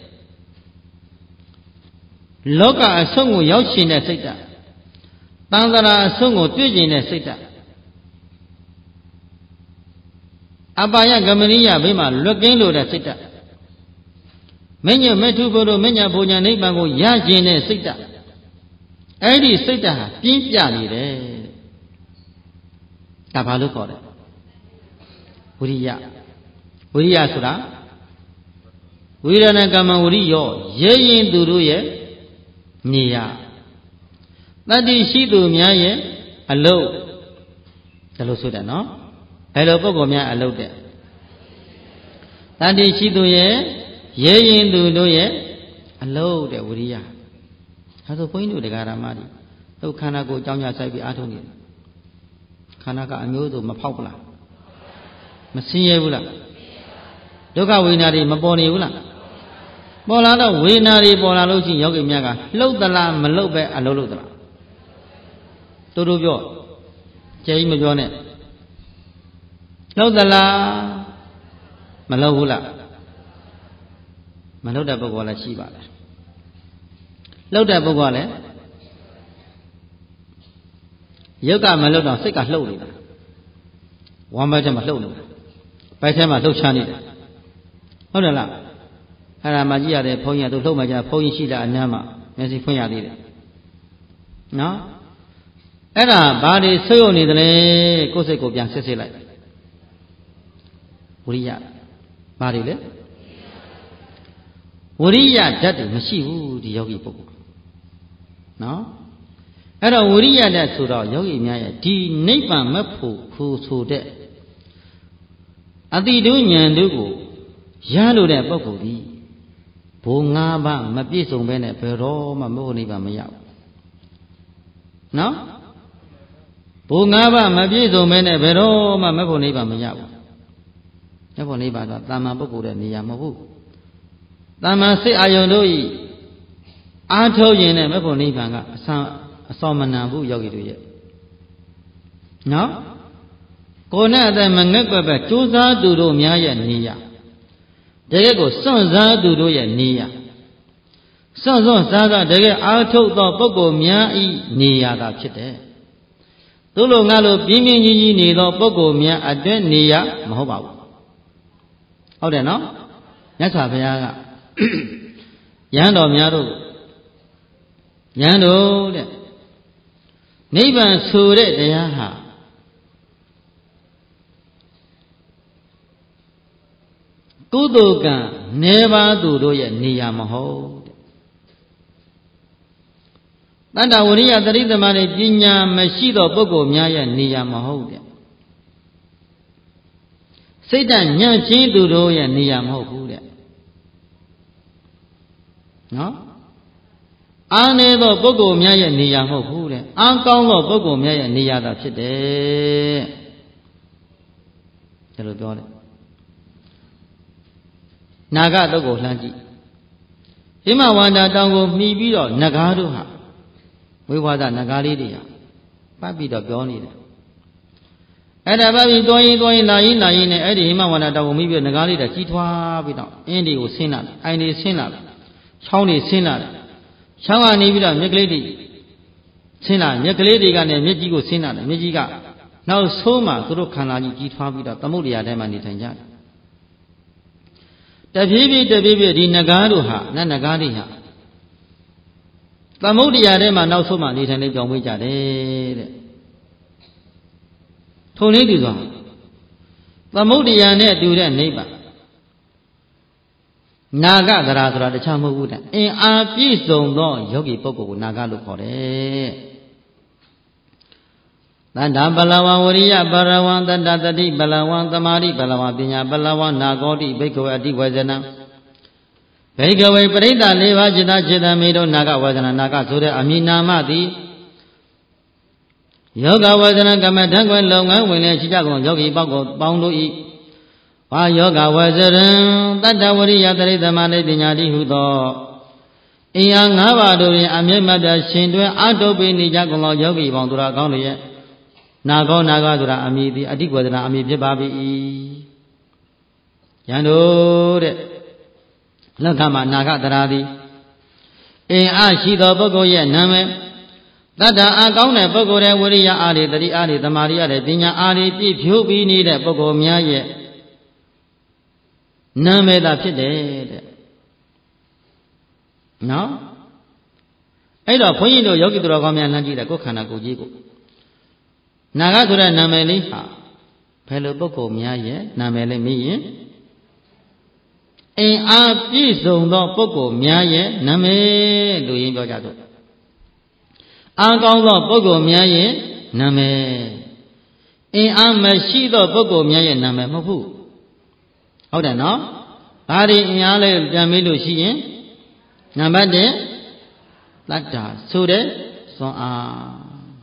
လောကအဆုံးကိုရောက်ရှင်တဲ့စိတ်ဓာတ်တန်ត្រာအဆုံးကိုတွေ့ကျင်တဲ့စိတ်ဓာတ်အပါယကမရိယဘေးမှာလွတ်ကင်းလို့တဲ့စိတ်ဓာတ်မညမထုဘုရောမညဘုံညာနိဗ္ဗာန်ကိုရကျင်တဲ့စိတ်ဓာတ်အဲ့ဒီစိတ်ဓာတ်ဟာပြင်းပြနေတယ်ဒါဘာလို့ခေါ်လဲဝိရိယဆိုတာဝိရဏကမ္မဝရိယောရဲရင်သူတို့ရဲ့နေရတတ္တိရှိသူများရဲ့အလုပ်ဒါလို့ဆိုတယ်နော်ဘယ်လိုပုဂ္ဂိုလ်များအလုပ်တဲ့တတ္တိရှိသူရဲ့ရဲရင်သူတို့ရဲ့အလုပ်တဲ့ဝိရိယဒါဆိုဘုန်းကြီးတို့တရားဓမ္မတွေတို့ခန္ဓာကိုယ်အကြောင်းညာဆိုင်ပြီးအားထုတ်နေတယ်ခန္ဓာကအမျိုးစုံမဖောက်ဘူးလားမဆင်းရဲဘူးလားဒုက္ခဝေဒနာတွေမပေါ်နေဘူးလားပေါ်လာတော့ဝေဒနာတွေပေါ်လာလို့ရှိရင်ယောဂီများကလှုပ်သလားမလှုပ်ပဲအလုပ်လုပ်သလားတို့ပြောကြဲကြီးမပြောနဲ့လှုပ်သလားမလှုပ်ဘူးလားမလှုပ်တဲ့ပုဂ္ဂိုလ်လည်းရှိပါလားလှုပ်တဲ့ပုဂ္ဂိုလ်လည်းရုပ်ကမလှုပ်တော့စိတ်ကလှုပ်နေတာဝမ်းဘက်ထဲမှာလှုပ်နေတာဘက်ထဲမှာလှုပ်ချနေတယ်ဟုတ်တယ်လားအဲ့ဒါမှကြည့်ရတယ်ဘုန်းကြီးတို့လှုပ်မှကြဘုန်းကြီးရှိတာအနမ်းမှာမျက်စိဖွင့်ရသေးတယ်နော်အဲ့ဒါဘာတွေဆွေးရုံနေတယ်လဲကိုယ်စိတ်ကိုပြန်စစ်လိုက်ဝိရိယဘာတွေလဲဝိရိယဓာတ်တွေမရှိဘူးဒီယောဂီပုဂ္ဂိုလ်နော်အဲ့တော့ဝိရိယဓာတ်ဆိုတော့ယောဂီများရဲ့ဒီနိဗ္ဗာန်မဖို့ဖို့ဆိုတဲ့အတိတုဉာဏ်တို့ကိုရလို့တဲ့ပုဂ္ဂိုလ်ဒီဘုံ၅ပါးမပြည့်စုံဘဲနဲ့ဘယ်တော့မှမဟုတ်နိဗ္ဗာန်မရဘူးနော်ဘုံ၅ပါးမပြည့်စုံဘဲနဲ့ဘယ်တော့မှမဖို့နိဗ္ဗာန်မရဘူးမဖို့နိဗ္ဗာန်ဆိုတာတာမန်ပုဂ္ဂိုလ်တဲ့နေရာမဟုတ်ဘူးတာမန်စိတ်အာယုန်တို့ဤအားထုတ်ရင်နဲ့မဖို့နိဗ္ဗာန်ကအစောမနံဘူးယောဂီတို့ရဲ့နော်ကိုယ်နဲ့အသက်မငက်ကွက်ပဲကြိုးစားသူတို့များရဲ့နေရာတကယ်ကိုစွန့်စားသူတို့ရဲ့နေရာစွန့်စားတကယ်အားထုတ်သောပုဂ္ဂိုလ်များဤနေရာသာဖြစ်တယ်သူလိုငါလိုပြင်းပြင်းကြီးကြီးနေသောပုဂ္ဂိုလ်များအတွင်းနေရာမဟုတ်ပါဘူးဟုတ်တယ်နော်မြတ်စွာဘုရားကယဟန်တော်များတို့ယဟန်တို့တဲ့နိဗ္ဗာန်ဆိုတဲ့တရားဟာကုသိုလ်ကံနေပါသူတို့ရဲ့နေရာမဟုတ်တဲ့တတ္တဝရိယတတိသမารပညာမရှိသောပုဂ္ဂိုလ်များရဲ့နေရာမဟုတ်တဲ့စိတ်ဓာတ်ညံ့ချင်းသူတို့ရဲ့နေရာမဟုတ်ဘူးတဲ့နော်အားနေသောပုဂ္ဂိုလ်များရဲ့နေရာမဟုတ်ဘူးတဲ့အားကောင်းသောပုဂ္ဂိုလ်များရဲ့နေရာသာဖြစ်တယ်ဒါလိုပြောတယ်နာဂတုတ်ကိုလှမ်းကြည့်ဟိမဝန္တာတောင်ကိုမှီပြီးတော့နဂါးတို့ဟာဝိဝါဒနဂါးလေးတွေဟာပတ်ပြီးတော့ပြောနေတယ်အဲ့ဒါပတ်ပြီးတွင်းရင်လာရင်နဲ့အဲ့ဒီဟိမဝန္တာတောင်ကိုမှီပြီးနဂါးလေးတွေကြီးထွားပြီးတော့အင်းဒီကိုဆင်းလာတယ်အိုင်ဒီဆင်းလာတယ်ချောင်းနေဆင်းလာတယ်ချောင်းကနေပြီးတော့မြက်ကလေးတွေဆင်းလာမြက်ကလေးတွေကနေမြက်ကြီးကိုဆင်းလာတယ်မြက်ကြီးကနောက်ဆုံးမှသူတို့ခန္ဓာကြီးကြီးထွားပြီးတော့သမုဒ္ဒရာထဲမှာနေထိုင်ကြတယ်တဖြည်းဖြည်းဒီနဂါးတို့ဟာနဂါးတွေဟာသမုဒ္ဒရာထဲမှာနောက်ဆုံးမှနေထိုင်နေကြောင်ဝေးကြတယ်တဲ့ထုံလေးတူစွာသမုဒ္ဒရာနဲ့တူတဲ့နိဗ္ဗာန်နာဂသရာဆိုတာတခြားမဟုတ်ဘူးတဲ့အင်အားပြည့်စုံသောယောဂီပုဂ္ဂိုလ်ကိုနာဂလို့ခေါ်တယ်တတ္တပလဝံဝရိယပရဝံတတ္တတတိပလဝံသမာဓိပလဝံပညာပလဝံနာဂောတိဘိက္ခဝေအတိဝေဇနံဘိက္ခဝေပရိသ၄ပါးจิตจิตမေတို့နာဂဝေဇနနာဂဆိုတဲ့အမည်နာမသည်ယောဂဝေဇနကမ္မထံကွယ်လုပ်ငန်းဝင်လျက်ရှိကြကုန်ယောဂီပေါင်းတို့ဤဝါယောဂဝေဇရံတတ္တဝရိယတရိသမဏိပညာတိဟုသောအင်အား၅ပါးတို့တွင်အမြဲမပြတ်ရှင်တွင်အတုပိနေကြကုန်သောယောဂီပေါင်းတို့ရာကောင်းလျက်နာဂောနာဂဆိုတာအမည်သည်အတိဝေဒနာအမည်ဖြစ်ပါ၏ယံတို့တဲ့လောကမှာနာဂတရာသည်အင်အားရှိသောပုဂ္ဂိုလ်ရဲ့နာမည်တတ္တအကောင်းတဲ့ပုဂ္ဂိုလ်ရဲ့ဝိရိယအားတွေတတိအားတွေသမာဓိအားတွေပညာအားတွေပြည့်ဖြိုးပြီးနေတဲ့ပုဂ္ဂိုလ်များရဲ့နာမည်သာဖြစ်တယ်တဲ့နော်အဲ့တော့ဘုန်းကြီးတို့ယောဂီသူတော်ကောင်းများလှမ်းကြည့်တဲ့ကိုယ်ခန္ဓာကိုယ်ကြီးကိုနာဂဆိုတဲ့နာမည်လေးဟာဘယ်လိုပုဂ္ဂိုလ်များရဲ့နာမည်လေးမေးရင်အင်အားပြည့်စုံသောပုဂ္ဂိုလ်များရဲ့နာမည်လို့ရင်းပြောကြတော့အားကောင်းသောပုဂ္ဂိုလ်များရဲ့နာမည်အင်အားမရှိသောပုဂ္ဂိုလ်များရဲ့နာမည်မဟုတ်ဘူးဟုတ်တယ်နော်ဒါဒီအင်အားလေးပြန်မေးလို့ရှိရင်နံပါတ်1တတ္တာဆိုတဲ့ဇွန်အား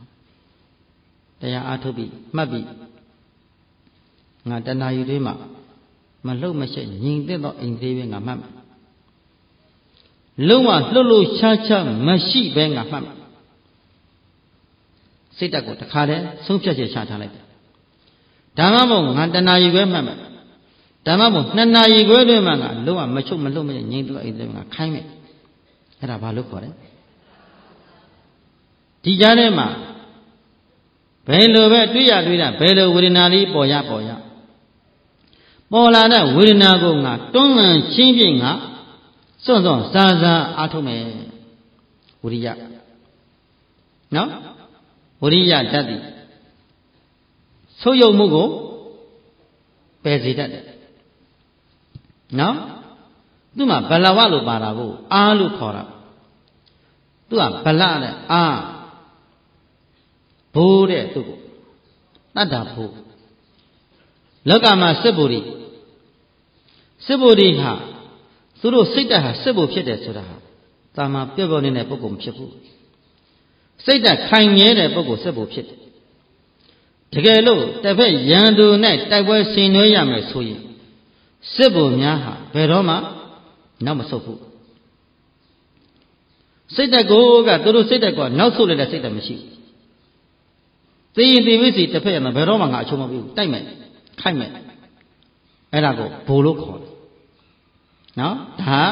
တရားအားထုတ်ပြီးမှတ်ပြီးငါတဏှာယူသေးမှာမလှုပ်မရှက်ငြိမ်သက်သောအိမ်သေးပဲငါမှတ်မယ်လုံးဝလှုပ်လို့ရှားရှားမရှိပဲငါမှတ်မယ်စိတ်ဓာတ်ကိုတခါတည်းဆုံးဖြတ်ချက်ချထားလိုက်တယ်ဒါမှမဟုတ်ငါတဏှာယူပဲမှတ်မယ်ဒါမှမဟုတ်2နာရီခွဲတွင်မှငါလုံးဝမချုပ်မလှုပ်မရှက်ငြိမ်သက်သောအိမ်သေးပဲငါခိုင်းမယ်အဲ့ဒါဘာလို့ခေါ်လဲဒီကြားထဲမှာဘယ်လိုပဲတွေးရဘယ်လိုဝေဒနာလေးပေါ်လာတဲ့ဝေဒနာကိုငါတွန်းလှန်ချင်းပြင်းငါစွန့်စားအားထုတ်မယ်ဝိရိယနော်ဝိရိယတတ်သည်ဆုပ်ယုပ်မှုကိုပယ်စေတတ်တယ်နော်သူ့မှာဗလဝလို့ပါတာကိုအားလို့ခေါ်တာသူကဗလနဲ့အားဘိုးတဲ့သူ့ကိုတတ္တဘိုးလောကမှာစစ်ဗုဒ္ဓဟာသူတို့စိတ်ဓာတ်ဟာစစ်ဗုဒ္ဓဖြစ်တယ်ဆိုတာဟာတာမန်ပြည့်ပေါ်နေတဲ့ပုဂ္ဂိုလ်မဖြစ်ဘူးစိတ်ဓာတ်ခိုင်မြဲတဲ့ပုဂ္ဂိုလ်စစ်ဗုဒ္ဓဖြစ်တယ်တကယ်လို့တစ်ဖက်ရန်သူနဲ့တိုက်ပွဲဆင်နွှဲရမယ်ဆိုရင်စစ်ဗုဒ္ဓများဟာဘယ်တော့မှနောက်မဆုတ်ဘူးစိတ်ဓာတ်ကိုကသူတို့စိတ်ဓာတ်ကနောက်ဆုတ်လိုက်တဲ့စိတ်ဓာတ်မရှိဘူးသိရင်သိပြီစီတစ်ဖက်ရမှာဘယ်တော့မှငါအချုံမပေးဘူးတိုက်မယ်ခိုက်မယ်အဲ့ဒါကိုဘိုလ်လို့ခေါ်တယ်နော်ဒါ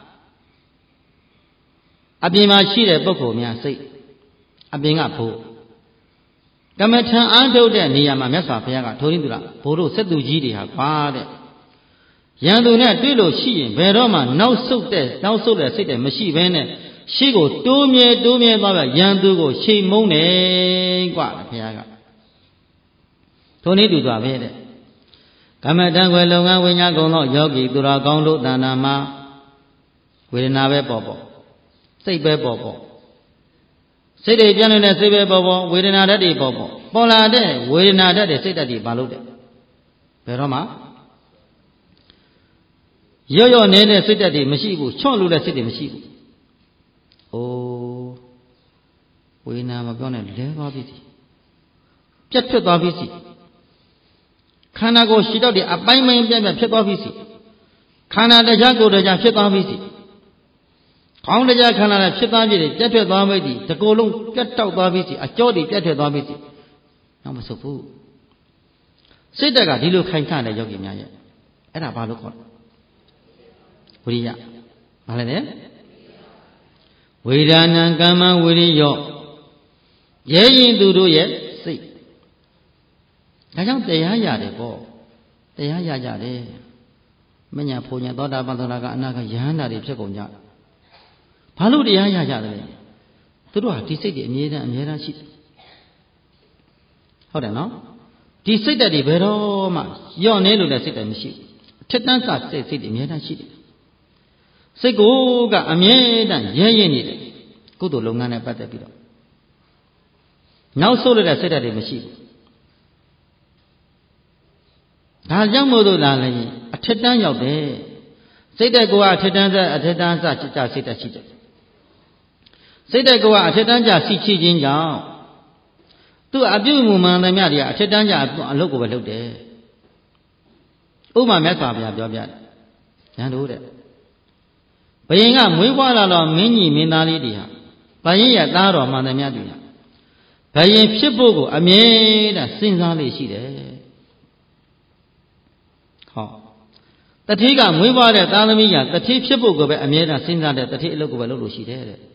အပြင်မှာရှိတဲ့ပုဂ္ဂိုလ်များစိတ်အပြင်ကဘိုလ်ကမ္မထံအားထုတ်တဲ့နေရာမှာမြတ်စွာဘုရားကထိုးရင်းသူလားဘိုလ်တို့စက်သူကြီးတွေဟာကွာတဲ့ရန်သူနဲ့တွေ့လို့ရှိရင်ဘယ်တော့မှနောက်ဆုတ်တဲ့စိတ်တွေမရှိဘဲနဲ့ရှေ့ကိုတိုးမြဲသွားပြရန်သူကိုရှေ့မုန်းတယ်กว่าဘုရားကထိုနည်းတူစွာပဲတဲ့ကမ္မတံွယ်လုပ်ငန်းဝိညာဉ်ကုံသောယောဂီသူတော်ကောင်းတို့တဏ္ဍာမှာဝေဒနာပဲပေါ်စိတ်ပဲပေါ်စိတ်တွေပြန့်နေတဲ့စိတ်ပဲပေါ်ဝေဒနာဓာတ်တွေပေါ်လာတဲ့ဝေဒနာဓာတ်တွေစိတ်ဓာတ်တွေဘာလို့တဲ့ဘယ်တော့မှရော့နေတဲ့စိတ်ဓာတ်တွေမရှိဘူးချွန့်လို့တဲ့စိတ်တွေမရှိဘူးအိုးဝေဒနာမပြောနဲ့လဲသွားပြီစီပြတ်ဖြစ်သွားပြီစီခန္ဓာကိုယ်ရှိတော့တဲ့အပိုင်းပိုင်းပြတ်ဖြစ်သွားပြီစီခန္ဓာတရားကိုယ်တရားဖြစ်သွားပြီစီခေါင်းတရားခန္ဓာနဲ့ဖြစ်သွားပြီပြတ်ထွက်သွားပြီစီတကိုယ်လုံးပြတ်တောက်သွားပြီစီအကြောတွေပြတ်ထွက်သွားပြီစီနောက်မဆုတ်ဘူးစိတ်ဓာတ်ကဒီလိုခိုင်ခန့်တဲ့ယောဂီများရဲ့အဲ့ဒါဘာလို့ခေါ်လဲဝိရိယဘာလဲလဲဝေဒနာကမ္မဝိရိယောရဲရင်သူတို့ရဲ့စိတ်ဒါကြောင့်တရားရတယ်ပေါ့တရားရကြတယ်မညာဖုန်ညာသောတာပန်သောတာကအနာကယဟန္တာတွေဖြစ်ကုန်ကြဘာလို့တရားရကြတယ်သူတို့ဟာဒီစိတ်တွေအမြဲတမ်းရှိဟုတ်တယ်နော်ဒီစိတ်ဓာတ်တွေဘယ်တော့မှယော့နေလို့လည်းစိတ်ဓာတ်မရှိဘူးအထက်တန်းစစိတ်တွေအမြဲတမ်းရှိတယ်စိတ်ကိုကအမြဲတမ်းရဲရဲနေတယ်ကုသိုလ်လုပ်ငန်းနဲ့ပတ်သက်ပြီးတော့နောက်ဆုတ်လို့တဲ့စိတ်ဓာတ်တွေမရှိဘူးဒါကြောင့်မို့လို့လားလည်းအထက်တန်းရောက်တယ်စိတ်ဓာတ်ကအထက်တန်းစစိတ်ဓာတ်ရှိတယ်စိတ်ဓာတ်ကအထက်တန်းကြစီချခြင်းကြောင့်သူအပြုအမူမှန်သမျှတွေကအထက်တန်းကြအလုပ်ကိုပဲလုပ်တယ်ဥပမာမြတ်စွာဘုရားပြောပြတယ်ဉာဏ်တို့တဲ့ဘယင်ကမွေးဖွားလာတော့မင်းကြီးမင်းသားလေးတွေဟာဘယင်ရသားတော်မှန်သမျှတွေဟာဘယင်ဖြစ်ဖို့ကိုအမြဲတမ်းစဉ်းစားလေးရှိတယ်ဟောတတိကမွေးဖွားတဲ့သားသမီးကတတိဖြစ်ဖို့ကိုပဲအမြဲတမ်းစဉ်းစားတဲ့တတိအလုပ်ကိုပဲလုပ်လို့ရှိတယ်တဲ့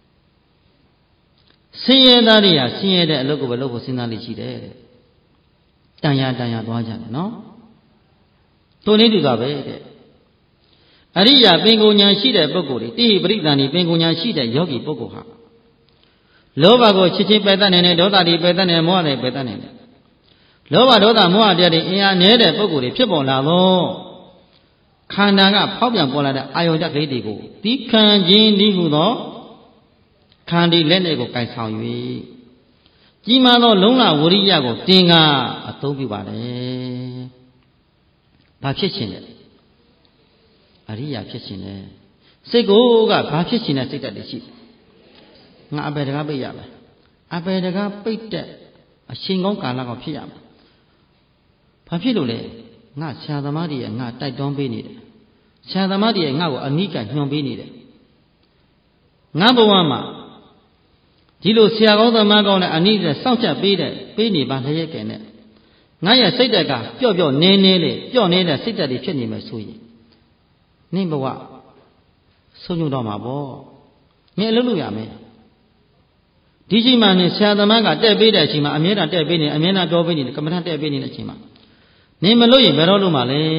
ဆင်းရဲသားတွေကဆင်းရဲတဲ့အလုပ်ကိုပဲလုပ်ဖို့စဉ်းစားလေးရှိတယ်တဲ့တန်ရသွားကြတယ်နော်တို့နည်းတူတာပဲတဲ့အရိယာပင်ကိုဉာဏ်ရှိတဲ့ပုဂ္ဂိုလ်တွေတိဟိပရိသန္တိပင်ကိုဉာဏ်ရှိတဲ့ယောဂီပုဂ္ဂိုလ်ဟာလောဘကိုချစ်ချင်းပယ်တတ်နိုင်တယ်ဒေါသတွေပယ်တတ်နိုင်တယ်မောဟတွေပယ်တတ်နိုင်တယ်လောဘဒေါသမောဟတရားတွေအင်အားနည်းတဲ့ပုဂ္ဂိုလ်တွေဖြစ်ပေါ်လာတော့ခန္ဓာကဖောက်ပြန်ပေါ်လာတဲ့အာယုန်ဓာတ်ကလေးတွေကိုဒီခံခြင်းဒီဟုသောခန္ဒီလက်နဲ့ကိုကိုင်ဆောင်၍ကြီးမားသောလုံလဝရိယကိုတင်ကားအသုံးပြုပါတယ်။ဘာဖြစ်ရှင်လဲအရိယာဖြစ်ရှင်လဲစိတ်ကိုကဘာဖြစ်ရှင်တဲ့စိတ်ဓာတ်တွေရှိငါအပေတကားပိတ်ရမယ်အပေတကားပိတ်တဲ့အချိန်ကောင်းကာလကောင်းဖြစ်ရမယ်ဘာဖြစ်လို့လဲငါဆရာသမားတွေရဲ့ငါတိုက်တွန်းပေးနေတယ်ဆရာသမားတွေရဲ့ငါ့ကိုအနိကညွှန်ပေးနေတယ်ငါဘဝမှာဒီလိုဆရာကောင်းသမားကောင်းနဲ့အနိကစောင့်ချက်ပေးနေပါလျက်ကဲနဲ့ငါရဲ့စိတ်ဓာတ်ကပျော့ပျော့နေလေပျော့နေတဲ့စိတ်ဓာတ်တွေဖြစ်နေမယ်ဆိုရင်နင့်ဘဝဆုံးညွတ်တော့မှာပေါ့မင်းအလုပ်လုပ်ရမယ်ဒီချိန်မှာနေဆရာသမားကတဲ့ပေးတဲ့အချိန်မှာအမြဲတမ်းတဲ့ပေးနေအမြဲတမ်းပြောပေးနေတယ်ကမ္မထတဲ့ပေးနေတဲ့အချိန်မှာနေမလို့ရင်ဘယ်တော့လုပ်မှာလဲ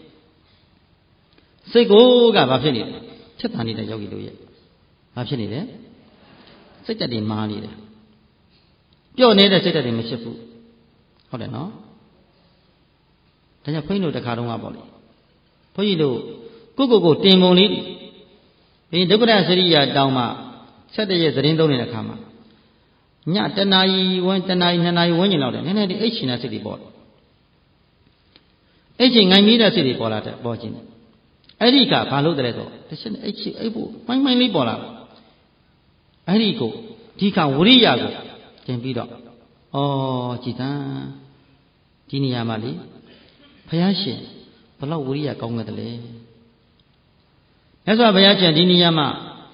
စိတ်ကိုကဘာဖြစ်နေလဲချက်တန်နေတဲ့ယောဂီတို့ရဲ့ဘာဖြစ်နေလဲစိတ်ဓာတ်တွေမာနေတယ်ပျော့နေတဲ့စိတ်ဓာတ်တွေမဖြစ်ဘူးဟုတ်တယ်နော်ဒါကြောင့်ဘုန်းကြီးတို့တခါတုန်းကပေါ့လေဘုန်းကြီးတို့ကိုတင်ပုံလေးဒီဒုက္ခရစရိယာတောင်းမှ7ရက်သတင်းသုံးနေတဲ့အခါမှာညတနာရီ2နာရီဝန်းကျင်လောက်တယ်နည်းနည်းဒီအိတ်ရှင်တဲ့စိတ်တွေပေါ့အိတ်ရှင်ငိုင်မိတဲ့စိတ်တွေပေါ်လာတယ်ပေါ်ခြင်းအဲ့ဒီကဘာလို့တဲ့ဆိုတချက်အိတ်ရှင်အိတ်ဖို့မိုင်းလေးပေါ်လာအဲ့ဒီကိုဒီကဝရိယကိုတင်ပြီးတော့ကြည်တန်းဒီနေရာမှာလေဘုရားရှင်ဘလောက်ဝရိယကောင်းခဲ့တယ်လဲမြတ်စွာဘုရားရှင်ဒီနေရာမှာ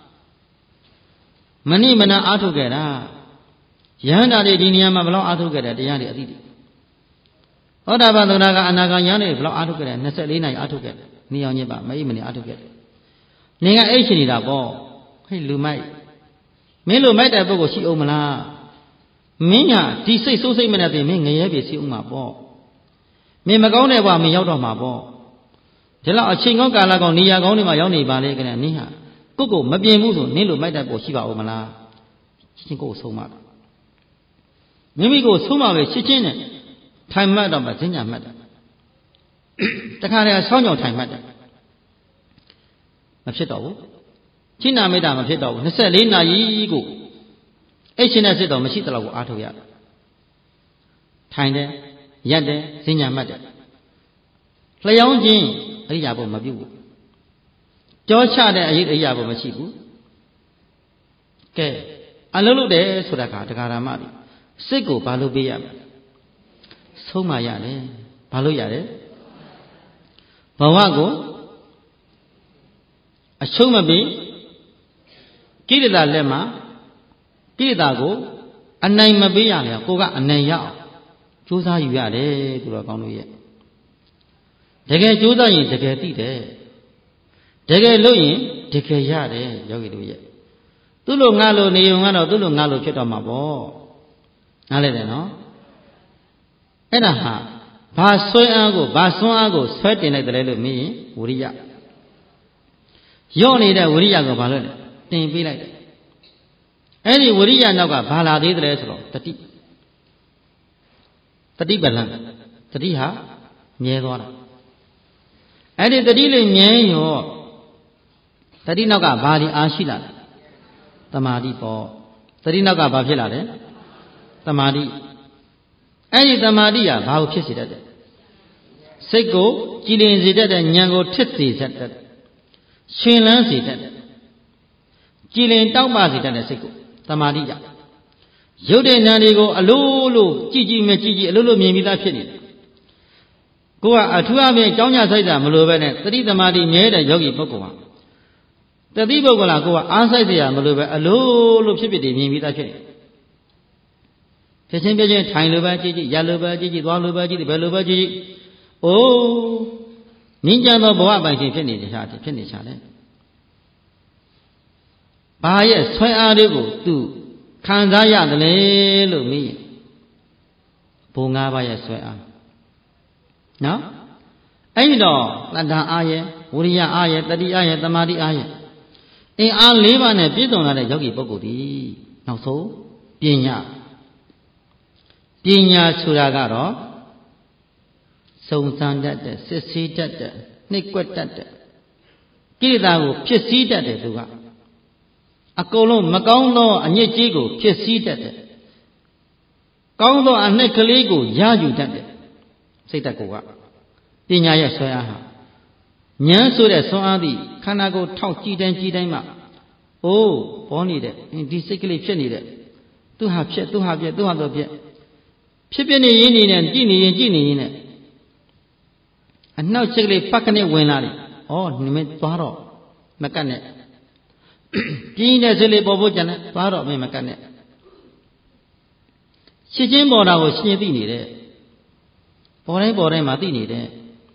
မဏိမနာအားထုတ်ခဲ့တာယဟန္တာတွေဒီနေရာမှာဘလောက်အားထုတ်ခဲ့တယ်တရားတွေအသိတွေသောတာပန်သုဏကအနာဂံယဟန်တွေဘလောက်အားထုတ်ခဲ့တယ်24နိုင်အားထုတ်ခဲ့တယ်နေအောင်ညစ်ပါမအိမနေအားထုတ်ခဲ့တယ်နေကအိတ်ရှင်နေတာပေါ့ဟဲ့လူမိုက်မင်းလိုမိုက်တဲ့ပုဂ္ဂိုလ်ရှိအောင်မလားမင်းကဒီစိတ်ဆိုးစိတ်မနဲ့ပြင်မင်းငရဲပြေစီအောင်မှာပေါ့မင်းမကောင်းတဲ့ဘဝမင်းရောက်တော့မှာပေါ့ဒီလောက်အချိန်ကောင်းကာလကောင်းနေရာကောင်းတွေမှာရောက်နေပါလေကဲနင်းဟာကိုမပြင်ဘူးဆိုနင်းလိုမိုက်တဲ့ပုဂ္ဂိုလ်ရှိပါဦးမလားချင်းကိုဆုံးမမိမိကိုဆုံးမပဲရှင်းချင်းနဲ့ထိုင်မှတ်တော့မှဈဉ္ညာမှတ်တယ်တခါတည်းဆောင်းကြောင်ထိုင်မှတ်တယ်မဖြစ်တော့ဘူးချိနာမေတ္တာမဖြစ်တော့ဘူး24နာရီကိုအဲ့ရှင်တဲ့စိတ်တော်မရှိသလောက်ကိုအားထုတ်ရတယ်ထိုင်တယ်ရက်တယ်ဈဉ္ညာမှတ်တယ်လျှောင်းခြင်းအရိယာဘုမပြုဘူးကြောချတဲ့အရိယာဘုမရှိဘူးကဲအလုံးလို့တယ်ဆိုတာကတရားဓမ္မတွေစိတ်ကိုဘာလို့ပေးရမလဲဆုံးမရတယ်ဘာလို့ရတယ်ဘဝကိုအရှုံးမပေးကိလေသာလက်မှာကိလေသာကိုအနိုင်မပေးရလေကိုကအနိုင်ရအောင်ကြိုးစားယူရတယ်သူတော်ကောင်းတို့ရဲ့တကယ်ကြိုးစားရင်တကယ်သိတယ်တကယ်လုပ်ရင်တကယ်ရတယ်ယောဂီတို့ရဲ့သူ့လိုငါလိုနေုံကတော့သူ့လိုငါလိုဖြစ်တော့မှာပေါ့နားလဲတယ်နော်အဲ့ဒါဟာဘာဆွဲအားကိုဘာစွမ်းအားကိုဆွဲတင်လိုက်တယ်လို့မေးရင်ဝိရိယယော့နေတဲ့ဝိရိယကိုဘာလို့လဲတင်ပေးလိုက်တယ်အဲ့ဒီဝိရိယနောက်ကဘာလာသေးတယ်ဆိုတော့တတိပလံတတိဟာမြဲသွားတာအဲ့ဒီတတိလေးမြဲရောတတိနောက်ကဘာဒီအားရှိလာလဲတမာတိပေါ့တတိနောက်ကဘာဖြစ်လာလဲတမာတိအဲ့ဒီတမာတိကဘာကိုဖြစ်စေတတ်တယ်စိတ်ကိုကြည်လင်စေတတ်တဲ့ဉာဏ်ကိုထစ်စေတတ်တယ်ရှင်လန်းစေတတ်တယ်ကြည်လင်တောက်ပစေတတ်တဲ့စိတ်ကိုတမာတိကြရုပ်တဲ့ဉာဏ်တွေကိုအလိုလိုကြည်အလိုလိုမြင်ပြီးသားဖြစ်နေတယ်ကိုကအထူးအဖြင့်ကြောင်းကြဆိုင်တာမလိုပဲနဲ့တတိတမာတိမြဲတဲ့ယောဂီပုဂ္ဂိုလ်ဟာတတိပုဂ္ဂိုလ်ကကိုကအားဆိုင်เสียမလိုပဲအလိုလိုဖြစ်မြင်ပြီးသားဖြစ်နေဖြစ်ချင်းထိုင်လိုပဲကြည်ရလိုပဲကြည်သွားလိုပဲကြည်ဘယ်လိုပဲကြည်အိုးငင်းကြသောဘဝပိုင်ခြင်းဖြစ်နေတယ်ဖြစ်နေချာတယ်ဘာရဲ့ဆွဲအားတွေကိုသူခံစားရတယ်လေလို့မေးရင်ဘုံ၅ပါးရဲ့ဆွဲအားနော်အဲ့ဒီတော့တဏ္ဍာအားရဲ့ဝိရိယအားရဲ့တတိအားရဲ့တမာတိအားရဲ့အင်အား၄ပါးနဲ့ပြည့်စုံလာတဲ့ယောဂီပုဂ္ဂိုလ်ဒီနောက်ဆုံးပညာဆိုတာကတော့စုံစမ်းတတ်တဲ့စစ်ဆေးတတ်တဲ့နှိပ်ကွက်တတ်တဲ့ကိလေသာကိုဖြစ်စည်းတတ်တဲ့သူကအကုန်လုံးမကောင်းသောအညစ်အကြေးကိုဖြစ်စည်းတတ်တဲ့ကောင်းသောအနှိက်ကလေးကိုရယူတတ်တဲ့စိတ်ဓာတ်ကိုကပညာရဲ့ဆွဲအားဟာဉာဏ်ဆိုတဲ့ဆွမ်းအားသည်ခန္ဓာကိုယ်ထောက်ကြည့်တိုင်းမှအိုးပေါ်နေတဲ့ဒီစိတ်ကလေးဖြစ်နေတဲ့သူဟာဖြစ်နေရင်းနေနဲ့ကြည့်နေရင်နဲ့အနှောက်ချက်ကလေးပတ်ကနေဝင်လာတယ်ဩနိမသွားတော့မကတ်နဲ့ပြင်းတဲ့စိတ်လေးပေါ်ဖို့ကြံတယ်သွားတော့မကတ်နဲ့ရှင်းချင်းပေါ်တာကိုရှင်းသိနေတယ်ပေါ်တိုင်းမှာသိနေတယ်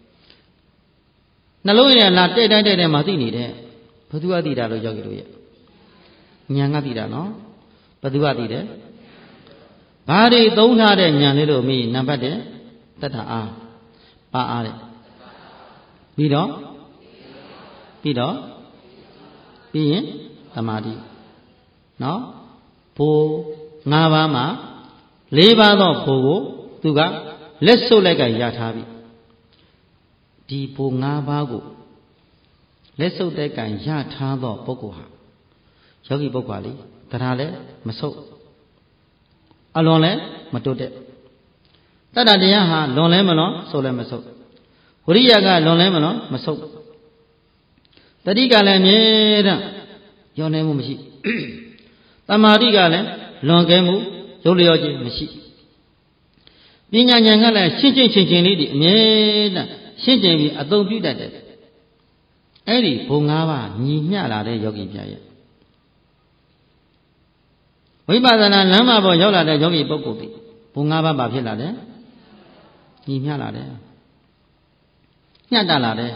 နှလုံးရဲ့လာတဲ့တိုင်းမှာသိနေတယ်ဘယ်သူကသိတာလို့ယောဂီတို့ရဲ့ဉာဏ်ကသိတာနော်ဘယ်သူကသိတယ်ဘာတွေသုံးထားတဲ့ဉာဏ်လေးလို့မေးနံပါတ်1တတ္ထအားပါအားတဲ့ပြီးရင်သမာဓိနော်ဘိုး၅ပါးမှာ၄ပါးသောဘိုးကိုသူကလက်ဆုပ်လိုက်ကရထားပြီဒီဘိုး၅ပါးကိုလက်ဆုပ်တဲ့ကံရထားသောပုဂ္ဂိုလ်ဟာယောဂီပုဂ္ဂိုလ်လေတရားလည်းမဆုပ်အလွန်လည်းမတွတ်တဲ့တတ္တတရားဟာလွန်လည်းမလွန်ဆုပ်လည်းမဆုပ်ဝိရိယကလွန်လည်းမလွန်မဆုပ်တတိကလည်းအမြဲတမ်းရောနေမှုမရှိတမာတိကလည်းလွန်ကဲမှုရုပ်လျောခြင်းမရှိပညာဉာဏ်ကလည်းရှင်းလေးဒီအမြဲတမ်းရှင်းကျင်ပြီးအသုံးပြုတတ်တယ်အဲ့ဒီဘုံ၅ပါးညီမျှလာတဲ့ယောဂီပြရဲ့ဝိပဿနာလမ်းမပေါ်ရောက်လာတဲ့ယောဂီပုဂ္ဂိုလ်ဒီဘုံ၅ပါးပါဖြစ်လာတယ်ညီမျှလာတယ်ညှတလာတယ်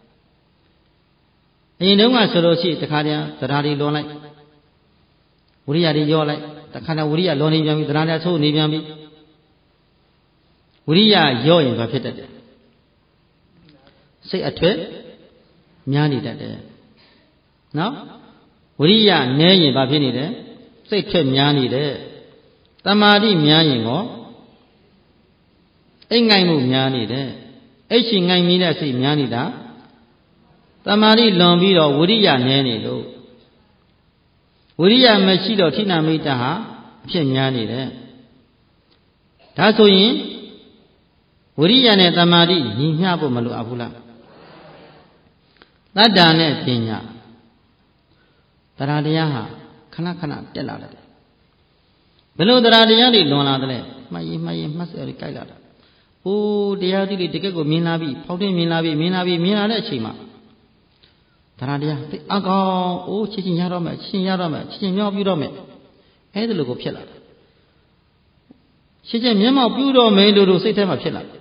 အရင်တုန်းကဆိုလို့ရှိတခါတည်းသဒ္ဓါတွေလွန်လိုက်ဝိရိယတွေရောလိုက်တခါတည်းဝိရိယလွန်နေပြန်ပြီသဒ္ဓါတွေဆိုးနေပြန်ပြီဝိရိယရောရင်ဘာဖြစ်တတ်တယ်စိတ်အထွတ်များနေတတ်တယ်နော်ဝိရိယနည်းရင်ဘာဖြစ်နေတယ်စိတ်ထွတ်များနေတယ်တမာတိများရင်ကောအိမ်ငိုင်မှုများနေတယ်အိတ်ရှိငိုင်မိတဲ့စိတ်များနေတာတမာတိလွန်ပြီးတော့ဝိရိယနည်းနေလို့ဝိရိယမရှိတော့ထိနာမိတ္တဟာအဖြစ်များနေတယ်ဒါဆိုရင်ဝိရိယနဲ့တမာတိညီမျှဖို့မလိုအပ်ဘူးလားတတ္တာနဲ့ပညာတရားတရားဟာခဏတက်လာတယ်ဘယ်လိုတရားတရားတွေလွန်လာတယ်လဲမှတ်ရင်မှတ်စရာတွေကြိုက်လာတာအိုးတရားသီးတွေတကယ့်ကိုမြင်လာပြီဖောက်တင်မြင်လာတဲ့အချိန်မှာတရားတရားသိအကောင်အိုးချင်းရတော့မယ်ချင်းမြောက်ပြတော့မယ်အဲ့ဒါလိုကိုဖြစ်လာတယ်ချင်းမျက်မှောက်ပြတော့မယ်လို့စိတ်ထဲမှာဖြစ်လာတယ်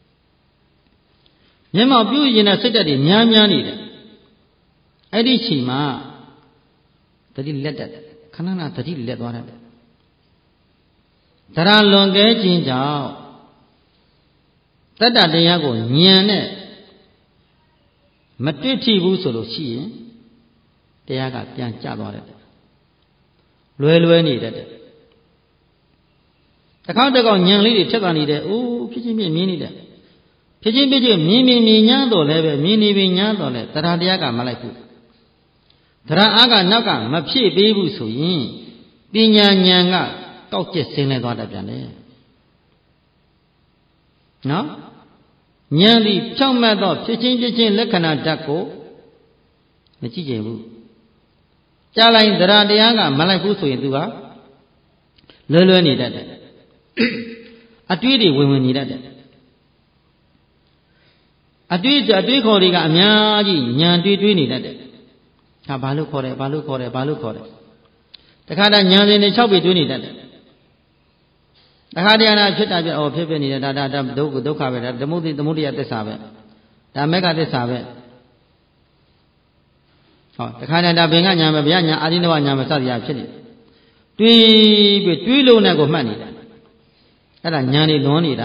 မျက်မှောက်ပြရင်တဲ့စိတ်ဓာတ်တွေများနေတယ်အဲ့ဒီချိန်မှာတတိလက်တက်ခဏခဏတတိလက်သွားတတ်တယ်တရားလွန်ကဲခြင်းကြောင့်တတ္တတရားကိုဉာဏ်နဲ့မတွေ့ထိဘူးဆိုလို့ရှိရင်တရားကပြန်ကျသွားတယ်လွယ်နေတတ်တယ်တစ်ခေါက်တစ်ခေါက်ဉာဏ်လေးတွေထက်ကနေတယ်အိုးဖြစ်ချင်းမြင်နေတယ်ဖြစ်ချင်းမြင်ညာတော့လည်းပဲမြင်နေပြီညာတော့လည်းတရားတရားကမလိုက်ဘူးတရားအားကနောက်ကမဖြည့်ပေးဘူးဆိုရင်ပညာဉာဏ်ကကောက်ကျက်ဆင်းလဲသွားတတ်ပြန်တယ်နော်ဉာဏ်ဒီဖြောင့်မတ်သောဖြစ်ချင်းလက္ခဏာဓာတ်ကိုမကြည့်ကြဘူးကြားလိုက်တရားတရားကမလိုက်ဘူးဆိုရင်သူကလွယ်နေတတ်တယ်အတွေးတွေဝင်နေတတ်တယ်အတွေးခေါ်တွေကအများကြီးဉာဏ်တွေးနေတတ်တယ်ဒါဘာလို့ခေါ်တယ်တခါတည်းဉာဏ်စဉ်တွေ6ပေတွေးနေတတ်တယ်တခါတည်းနာဖြစ်တာပြဖြစ်နေတယ်ဒါဒုက္ခပဲဒါသမုဒိယသစ္စာပဲဒါမေဃသစ္စာပဲဟောတခါတည်းဒါဘင်္ဂညာပဲဗျာညာအာရိနဝညာပဲစသည်အားဖြစ်နေတွေးလို့နဲ့ကိုမှတ်နေတာအဲ့ဒါညာနေလွန်နေတာ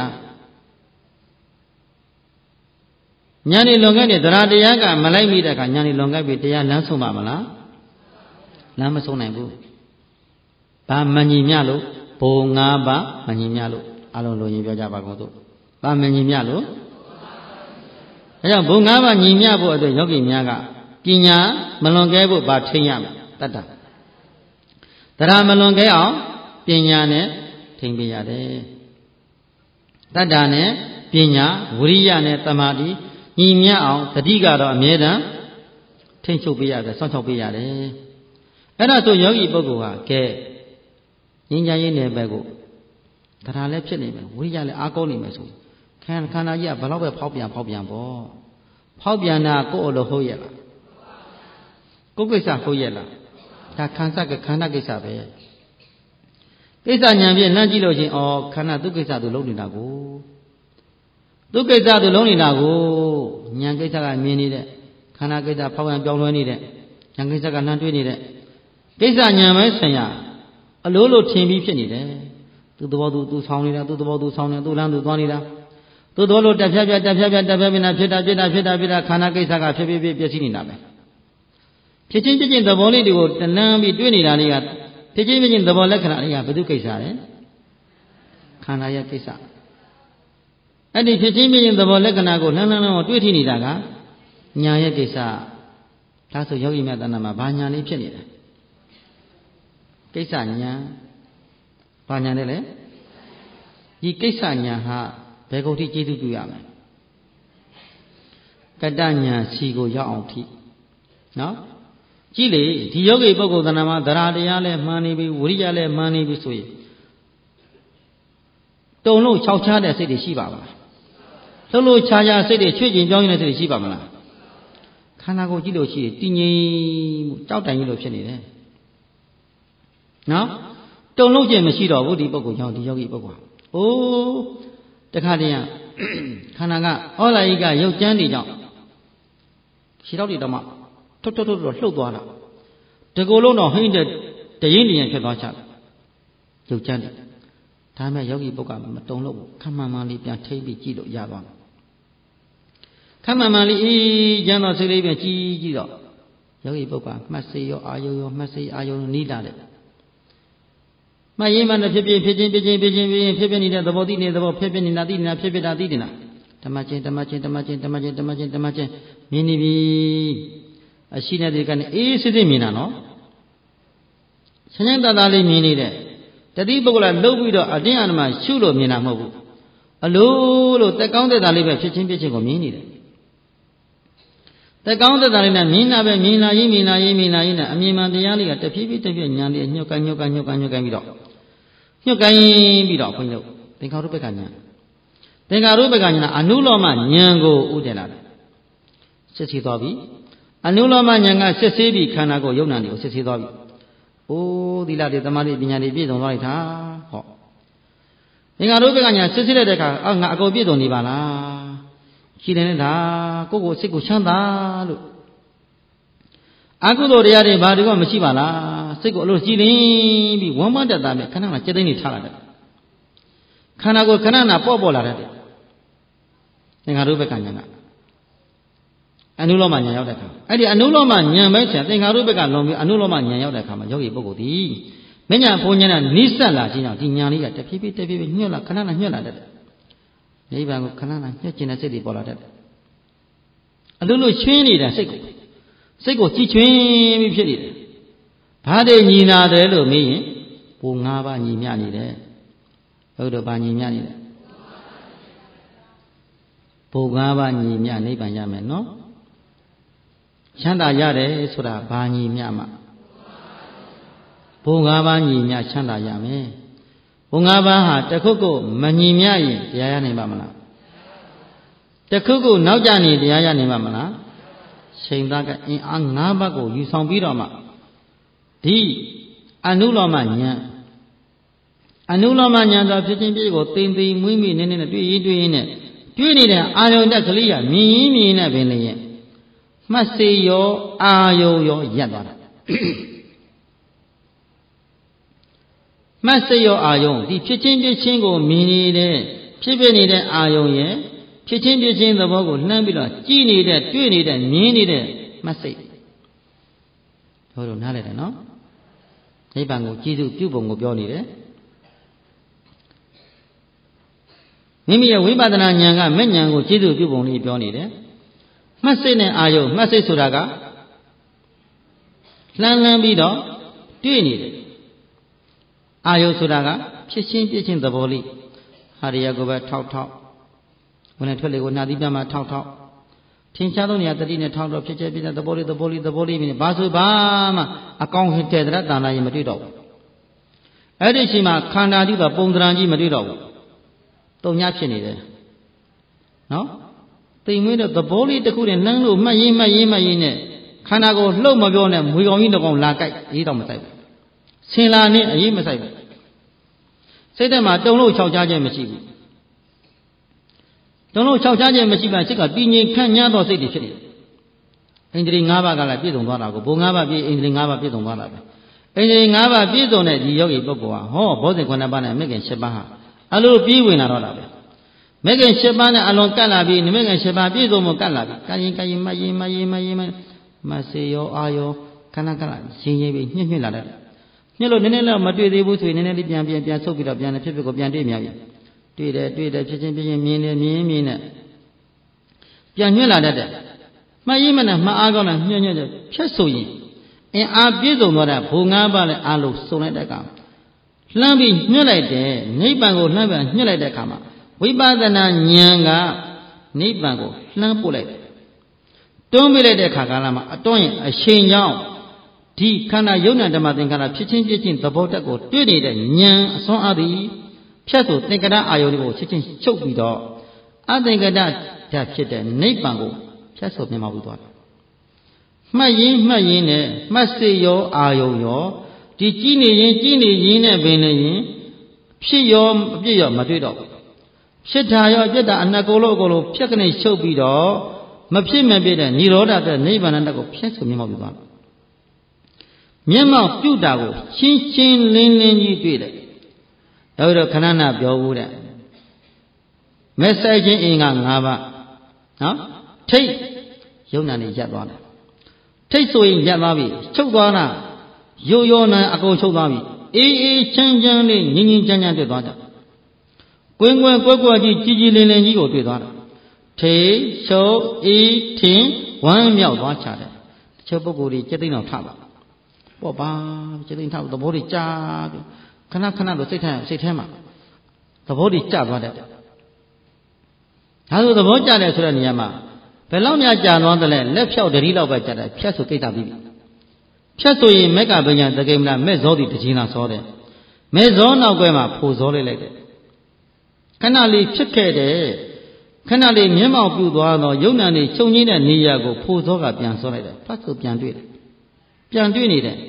ညာနေလွန်ခဲ့နေတရားတရားကမလိုက်မိတဲ့အခါညာနေလွန်ခဲ့ပြီတရားလမ်းဆုံးပါမလားလမ်းမဆုံးနိုင်ဘူးဘာမညီမြလို့ဘုံ၅ပါးမညီမြလို့အလုံးလိုရင်ပြောကြပါကုန်သို့ဘာမညီမြလို့အဲကြောင့်ဘုံ၅ပါးညီမြဖို့အတွက်ယောဂီများကပညာမလွန်ကဲဖို့ဘာထိန်းရမလဲတတ္တတရားမလွန်ကဲအောင်ပညာနဲ့ထိန်းပေးရတယ်တတ္တနဲ့ပညာဝိရိယနဲ့တမာတိညီမြအောင်တတိကတော့အမြဲတမ်းထိန်းချုပ်ပေးရတယ်စောင့်ရှောက်ပေးရတယ်အဲ့ဒါဆိုယောဂီပုဂ္ဂိုလ်ဟာကဲငြိမ်းချမ်းရေးနယ်ဘက်ကိုတရားလည်းဖြစ်နေမယ်ဝိရိယလည်းအားကောင်းနေမယ်ဆိုခန္ဓာကြီးကဘယ်တော့ပဲဖောက်ပြန်ပေါ့ဖောက်ပြန်တာကိုယ့်အလိုဟုတ်ရဲ့လားကိုယ်ကိစ္စဟုတ်ရဲ့လားဒါခန္ဓာကိစ္စပဲကိစ္စဉာဏ်ဖြင့်နှမ်းကြည့်လို့ချင်းခန္ဓာသူကိစ္စသူလုံးနေတာကိုသူကိစ္စသူလုံးနေတာကိုဉာဏ်ကိစ္စကမြင်နေတဲ့ခန္ဓာကိစ္စဖောက်ပြန်ပြောင်းလဲနေတဲ့ဉာဏ်ကိစ္စကနှမ်းတွေးနေတဲ့ကိစ္စဉာဏ်ပဲဆင်ရအလိုလိုထင်ပြီးဖြစ်နေတယ်သူသဘောသူဆောင်းနေတာသူသဘောသူဆောင်းနေသူလမ်းသူသွားနေတာသူသဘောလိုတက်ဖြတ်နာဖြစ်တာခန္ဓာကိစ္စကဖြစ်ပျက်စီးနေတာပဲဖြစ်ချင်းသဘောလေးတွေကိုတဏှာပြီးတွေးနေတာလေးကဖြစ်ချင်းသဘောလက္ခဏာလေးကဘယ်သူကိစ္စလဲခန္ဓာရဲ့ကိစ္စအဲ့ဒီဖြစ်ချင်းသဘောလက္ခဏာကိုလှမ်းတွေးထိနေတာကညာရဲ့ကိစ္စဒါဆိုယောဂီမြတ်တဏ္ဍာမှာဘာညာလေးဖြစ်နေတယ်ကိစ္စညာဘာညာလဲဒီကိစ္စညာဟာဘယ်ကုန်ထိကျေးဇူးပြုရမလဲကတ္တညာစီကိုရောက်အောင်ထိနော်ကြည့်လေဒီယောဂီပုဂ္ဂိုလ်တဏ္ဍာမှာသရတရားလည်းမှန်နေပြီဝိရိယလည်းမှန်နေပြီဆိုရင်တုံလို့ခြောက်ခြားတဲ့စိတ်တွေရှိပါမလားလှုပ်လို့ခြားစိတ်တွေချွေ့ကျင်ပြောင်းနေတဲ့စိတ်တွေရှိပါမလားခန္ဓာကိုယ်ကြည့်လို့ရှိရင်တည်ငြိမ်မှုကြောက်တိုင်ကြီးလို့ဖြစ်နေတယ်နော်တုံလို့ခြင်းမရှိတော့ဘူးဒီပုဂ္ဂိုလ်ကြောင့်ဒီယောဂီပုဂ္ဂိုလ်အိုးတခါတည်းခန္ဓာကဩလာယိကရုပ်ကြမ်းတွေကြောင့်ခြေထောက်တွေတော့မှထွတ်လှုပ်သွားတာတကူလုံးတော့ဟင်းတဲ့တရင်ဖြစ်သွားချရုပ်ကြမ်းတွေဒါမဲ့ယောဂီပုဂ္ဂိုလ်ကမတုံလို့ခမ်းမှန်လေးပြန်ထိမ့်ပြီးကြည့်လို့ရသွားတယ်ခမ်းမှန်လေးကျမ်းတော်စိတ်လေးပြန်ကြည့်တော့ယောဂီပုဂ္ဂိုလ်မှတ်စေရောအာယုရောမှတ်စေအာယုနီးလာတယ်မရင်းမှနဲ့ဖြစ်နေတဲ့သဘောသိနေတဲ့သဘောဖြစ်နေတာသိနေတာဖြစ်တာသိနေတာဓမ္မချင်းမြင်နေပြီအရှိနေတဲ့ကနေအေးစစ်စစ်မြင်တာနော်ဆင်းရဲတသားလေးမြင်နေတဲ့တတိပုဂ္ဂလလှုပ်ပြီးတော့အတင်းအဓမ္မရှုလို့မြင်တာမဟုတ်ဘူးအလိုလိုတက်ကောင်းတက်တာလေးပဲဖြစ်ချင်းကိုမြင်နေတယ်တက်ကောင်းတက်တာလေးနဲ့မြင်လာရင်းနဲ့အမြင်မှန်တရားလေးကတဖြည်းဖြည်းညာလေးညှို့ကိုင်းပြီးတော့ဘုန်းကြီးတို့သင်္ခါရုပ္ပကညာအနုလောမဉာဏ်ကိုဥတည်လာတယ်စစ်ဆေးသွားပြီအနုလောမဉာဏ်ကစစ်ဆေးပြီးခန္ဓာကိုယ်ယုံနာတွေကိုစစ်ဆေးသွားပြီအိုးသီလတွေသမာဓိပညာတွေပြည့်စုံသွားလိုက်တာဟောသင်္ခါရုပ္ပကညာစစ်ဆေးတဲ့အခါငါအကုန်ပြည့်စုံနေပါလားရှိတယ်နဲ့ဒါကိုယ့်စိတ်ကိုချမ်းသာလို့အကုသိုလ်တရားတွေဘာတွေကမရှိပါလားစိတ်ကိုအလိုကြည်လင်းပြီးဝမ်းမတတ်တာနဲ့ခဏခဏစိတ်သိမ်းနေထားလာတယ်ခန္ဓာကိုယ်ခဏခဏပေါ့လာတတ်တယ်သင်္ခါရုပ္ပကဉာဏ်ကအနုလောမဉာဏ်ရောက်တဲ့အခါအဲ့ဒီအနုလောမဉာဏ်ပဲဆရာသင်္ခါရုပ္ပကလွန်ပြီးအနုလောမဉာဏ်ရောက်တဲ့အခါမှာယောဂီပုဂ္ဂိုလ်ဒီမဉ္ဇဉ်ဘုံဉာဏ်နဲ့နိစ္စလာခြင်းကြောင့်ဒီဉာဏ်လေးကတဖြည်းဖြည်းညွတ်လာခဏခဏညွတ်လာတတ်တယ်နိဗ္ဗာန်ကိုခဏခဏညှက်ကျင်တဲ့စိတ်တွေပေါ်လာတတ်တယ်အလိုလိုချွင်းနေတာစိတ်ကိုကြည်ချွင်းပြီးဖြစ်နေတယ်ဘာတွေညီနာတယ်လို့မေးရင်ဘုံ၅ပါးညီမျှနေတယ်ဘုရားဘာညီမျှနေတယ်ဘုံ၅ပါးညီမျှနိဗ္ဗာန်ရမယ်နော်ချမ်းသာရတယ်ဆိုတာဘာညီမျှမှာဘုံ၅ပါးညီမျှချမ်းသာရမယ်ဘုံ၅ပါးဟာတခုခုမညီမျှရင်တရားရနိုင်ပါမလားတခုခုနောက်ကျနေတရားရနိုင်ပါမလားချိန်သားကအင်အား၅ပါးကိုယူဆောင်ပြီးတော့မှဒီအနုလောမဉာဏ်ဆိုဖြစ်ခြင်းပြည့်ကိုသိမ့်သိမ့်မွေးမိနေနဲ့တွေ့ရင်းနဲ့တွေ့နေတဲ့အာယုန်တက်ကလေးကမြင်နဲ့ပင်လေရဲ့မှတ်စေရောအာယုန်ရောရပ်သွားတာမှတ်စေရောအာယုန်ဒီဖြစ်ခြင်းကိုမြင်နေတဲ့ဖြစ်ဖြစ်နေတဲ့အာယုန်ရဲ့ဖြစ်ခြင်းသဘောကိုလှမ်းပြီးတော့ကြည်နေတဲ့တွေ့နေတဲ့မြင်နေတဲ့မှတ်စိတ်တို့နားလည်တယ်နော်နိဗ္ဗာန်ကိုကြည်စုပြုပုံကိုပြောနေတယ်မိမိရဲ့ဝိပဿနာဉာဏ်ကမဲ့ဉာဏ်ကိုကြည်စုပြုပုံလေးပြောနေတယ်မှတ်စိတ်နဲ့အာယုမှတ်စိတ်ဆိုတာကလှမ်းပြီးတော့တွေ့နေတယ်အာယုဆိုတာကဖြစ်ခြင်းသဘောလေးဟာရိယကိုပဲထောက်ဝင်ထွက်လေကိုနှာသီးပြမှာထောက်ထင်ရှားသောနေရာတတိနဲ့ထောက်ဖြစ်သဘောလေးပြီးဘာဆိုဘာမှအကောင်ဟစ်တဲ့တရတဏှာကြီးမတွေ့တော့ဘူးအဲ့ဒီချိန်မှာခန္ဓာကြီးကပုံသဏ္ဍာန်ကြီးမတွေ့တော့ဘူးတုံညဖြစ်နေတယ်နော်တိမ်မွေးတဲ့သဘောလေးတစ်ခုနဲ့နှမ်းလို့မှတ်ရင်းနဲ့ခန္ဓာကိုလှုပ်မပြောနဲ့မွေကောင်ကြီးတစ်ကောင်လာကြိုက်အေးတော့မဆိုင်ဘူးဆင်လာနဲ့အေးမဆိုင်ဘူးစိတ်ထဲမှာတုံလို့ခြောက်ချခြင်းမရှိဘူးတုံလို့ခြောက်ချခြင်းမရှိပါစိတ်ကတည်ငြိမ်ခန့်ညားသောစိတ်တွေဖြစ်နေတယ်ဣန္ဒြေ၅ပါးကလည်းပြည့်စုံသွားတာကိုဘုံ၅ပါးပြည့်ဣန္ဒြေ၅ပါးပြည့်စုံသွားတာပဲဣန္ဒြေ၅ပါးပြည့်စုံတဲ့ဒီယောဂီပုဂ္ဂိုလ်ဟာဟောဘောဇဉ်9ပါးနဲ့မဂ္ဂင်7ပါးဟာအလိုပြေးဝင်လာတော့တာပဲမဂ္ဂင်7ပါးနဲ့အလွန်ကတ်လာပြီးမဂ္ဂင်7ပါးပြည့်စုံမှုကတ်လာပြီးကရင်မရင်မစေရောအာရောခဏရင်ပြီးညှစ်လာတယ်ညှစ်လို့နည်းနည်းတော့မတွေ့သေးဘူးဆိုရင်နည်းနည်းလေးပြန်ဆုပ်ပြီးတော့ပြန်ဖြစ်ကိုပြန်တွေ့မြပြီတွေ့တယ်ဖြစ်ချင်းမြင်နဲ့ပြန်ညှစ်လာတတ်တယ်မှတ်ရင်းမနဲ့မှတ်အားကောင်းနဲ့ညှစ်ဖြတ်ဆိုရင်အင်အားပြည့်စုံသွားတဲ့ဘုံ၅ပါးနဲ့အားလုံးစုံလိုက်တဲ့အခါလှမ်းပြီးညှစ်လိုက်တယ်နိဗ္ဗာန်ကိုလှမ်းပြီးညှစ်လိုက်တဲ့အခါမှာဝိပဿနာဉာဏ်ကနိဗ္ဗာန်ကိုလှမ်းပို့လိုက်တယ်တွန်းပြလိုက်တဲ့အခါကာလမှာအတွန်းရင်အရှင်ကြောင့်ဒီခန္ဓာယုံနာဓမ္မသင်္ခါရဖြစ်ချင်းသဘောတက်ကိုတွေ့နေတဲ့ဉာဏ်အစွမ်းအားသည်ဖြတ်ဆိုသင်္ကတအာယုန်ကိုချက်ချင်းချုပ်ပြီးတော့အသင်္ကတဓာတ်ဖြစ်တဲ့နိဗ္ဗာန်ကိုဖြတ်ဆိုမြင်မှဘူးသွားတယ်မှတ်ရင်းနဲ့မှတ်စေရောအာယုန်ရောဒီကြည်နေရင်နဲ့ပင်နေရင်ဖြစ်ရောအပြစ်ရောမတွေ့တော့ဘူးဖြစ်တာရောအပြစ်တာအနှစ်ကိုလုံးဖြတ်ကနေချုပ်ပြီးတော့မဖြစ်မပြည့်တဲ့និရောဓတဲ့နိဗ္ဗာန်တတ်ကိုဖြတ်ဆိုမြင်မှဘူးသွားတယ်မျက်မှောက်ပြုတာကိုရှင်းလင်းကြီးတွေ့တယ်တော့ခဏနာပြောဘူးတဲ့မဲဆိုင်ခြင်းအင်္ဂါ၅ပါးနော်ထိတ်ယုံနာနေရပ်သွားတယ်ထိတ်ဆိုရင်ရပ်သွားပြီချုပ်သွားတာရိုးနာအကုန်ချုပ်သွားပြီအေးချမ်းလေးငြင်းချမ်းတွေ့သွားကြကွင်းကွက်ကြီးလင်းကြီးကိုတွေ့သွားတာထိတ်ချုပ်အေးထင်ဝမ်းမြောက်သွားချတယ်တချို့ပုဂ္ဂိုလ်တွေစက်သိန်းတော်ထပါပေါ့ပါစက်သိန်းထသဘောတွေကြာပြီခဏတော့စိတ်ထဲမှာသဘောတွေကြာသွားတယ်ဒါဆိုသဘောကြာတယ်ဆိုတဲ့နေရာမှာဘယ်လောက်များကြာသွားတယ်လဲလက်ဖြောက်တတိလောက်ပဲကြာတယ်ဖြတ်ဆိုကိစ္စပြီးပြီဖြတ်ဆိုရင်မက်ကပညာတကိမလားမဲ့ဇောတိတခြင်းလားစောတယ်မဲ့ဇောနောက်ကွယ်မှာဖိုဇောလိုက်တယ်ခဏလေးဖြစ်ခဲ့တယ်ခဏလေးမျက်မှောက်ပြုသွားတော့ယုံနာနေချုပ်ငင်းတဲ့နေရာကိုဖိုဇောကပြန်စောလိုက်တယ်ဖတ်ဆိုပြန်တွေ့တယ်ပြန်တွေ့နေတယ်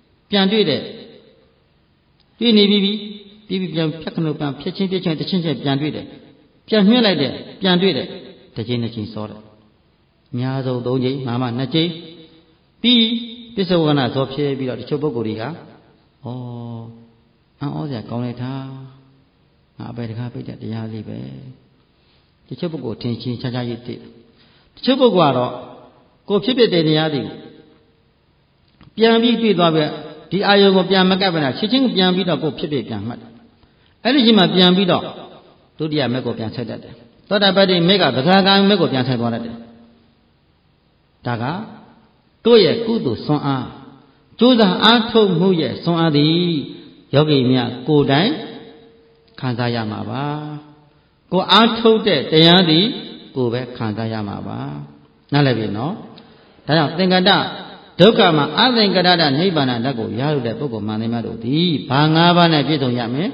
တွေ့နေပြီပြန်ဖြတ်ခဏပြန်ဖြစ်ချင်းတချင်းပြန်တွေ့တယ်ပြန်ညှက်လိုက်တယ်ပြန်တွေ့တယ်တစ်ချိန်စောတယ်အများဆုံး3ချိန်မှ2ချိန်ပြီးပစ္စုပ္ပန်ဇောဖြစ်ပြီးတော့တချို့ပုဂ္ဂိုလ်တွေကဩအံ့ဩစရာကောင်းလိုက်တာငါအပေတကားပိတ်တဲ့တရားလေးပဲတချို့ပုဂ္ဂိုလ်ထင်ချင်းခြားခြားကြီးသိတချို့ပုဂ္ဂိုလ်ကတော့ကိုဖြစ်ဖြစ်တဲ့တရားတွေကိုပြန်ပြီးတွေ့သွားပြီဒီအာယုံကိုပြန်မကပ်ပဲနဲ့ချက်ချင်းပြန်ပြီးတော့ကိုဖြစ်ဖြစ်ပြန်မှတ်တယ်အဲ့ဒီချိန်မှာပြန်ပြီးတော့ဒုတိယမက်ကိုပြန်ဆက်တတ်တယ်သောတာပတ္တိမက်ကသဂါကံမက်ကိုပြန်ဆက်သွားတတ်တယ်ဒါကတို့ရဲ့ကုသိုလ်စွမ်းအားကြိုးစားအားထုတ်မှုရဲ့စွမ်းအားသည်ယောဂီများကိုယ်တိုင်ခံစားရမှာပါကိုအားထုတ်တဲ့တရားသည်ကိုယ်ပဲခံစားရမှာပါနားလည်ပြီနော်ဒါကြောင့်သင်္ကတဒုက္ခမှာအသင်္ကတနိဗ္ဗာန်ဓာတ်ကိုရလို့တဲ့ပုဂ္ဂိုလ်မှန်တယ်များတို့သည်ဘာ၅ပါးနဲ့ပြည့်စုံရမလဲ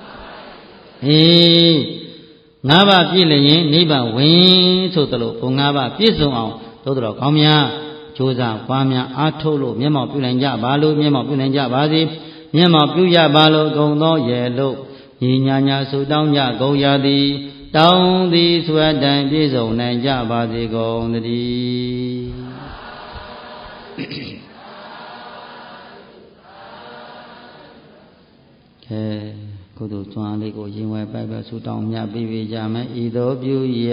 ၅ပါးပြည့်လျင်နိဗ္ဗာန်ဝင်ဆိုသလိုဘုံ၅ပါးပြည့်စုံအောင်သို့တော်ကောင်းများကြိုးစားပွားများအားထုတ်လို့မျက်မှောက်ပြုနိုင်ကြပါလို့မျက်မှောက်ပြုနိုင်ကြပါစေမျက်မှောက်ပြုရပါလို့ဂုံသောရဲ့လို့ညီညာညာဆုတောင်းကြကုန်ရသည်တောင်းသည်ဆွဲတိုင်ပြည့်စုံနိုင်ကြပါစေကုန်သတည်းကုသိုလ်ကျွမ်းလေးကိုရင်ဝယ်ပိုက်ပဲဆုတောင်းမြတ်ပြီးကြမယ်ဤသို့ပြုရ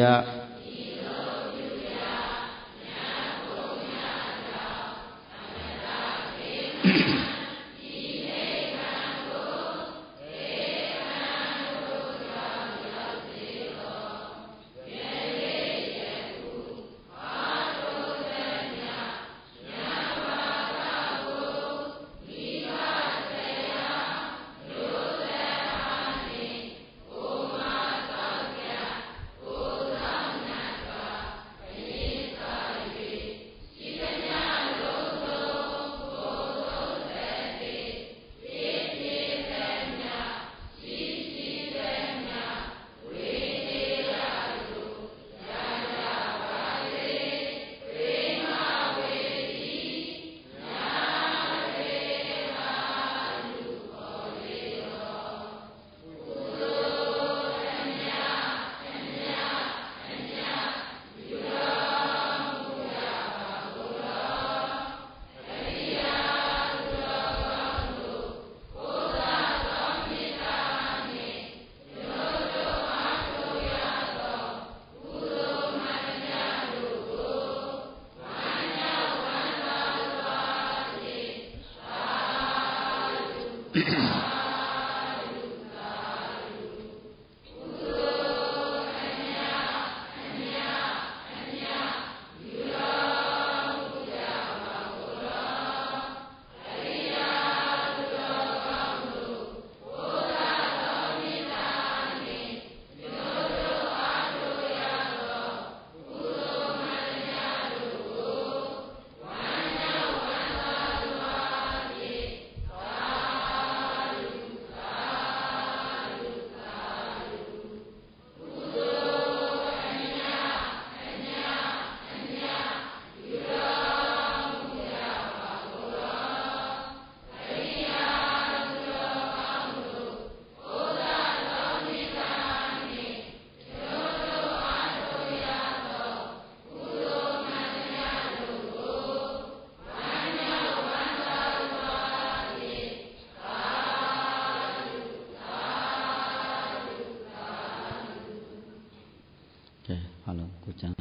好了，鼓掌。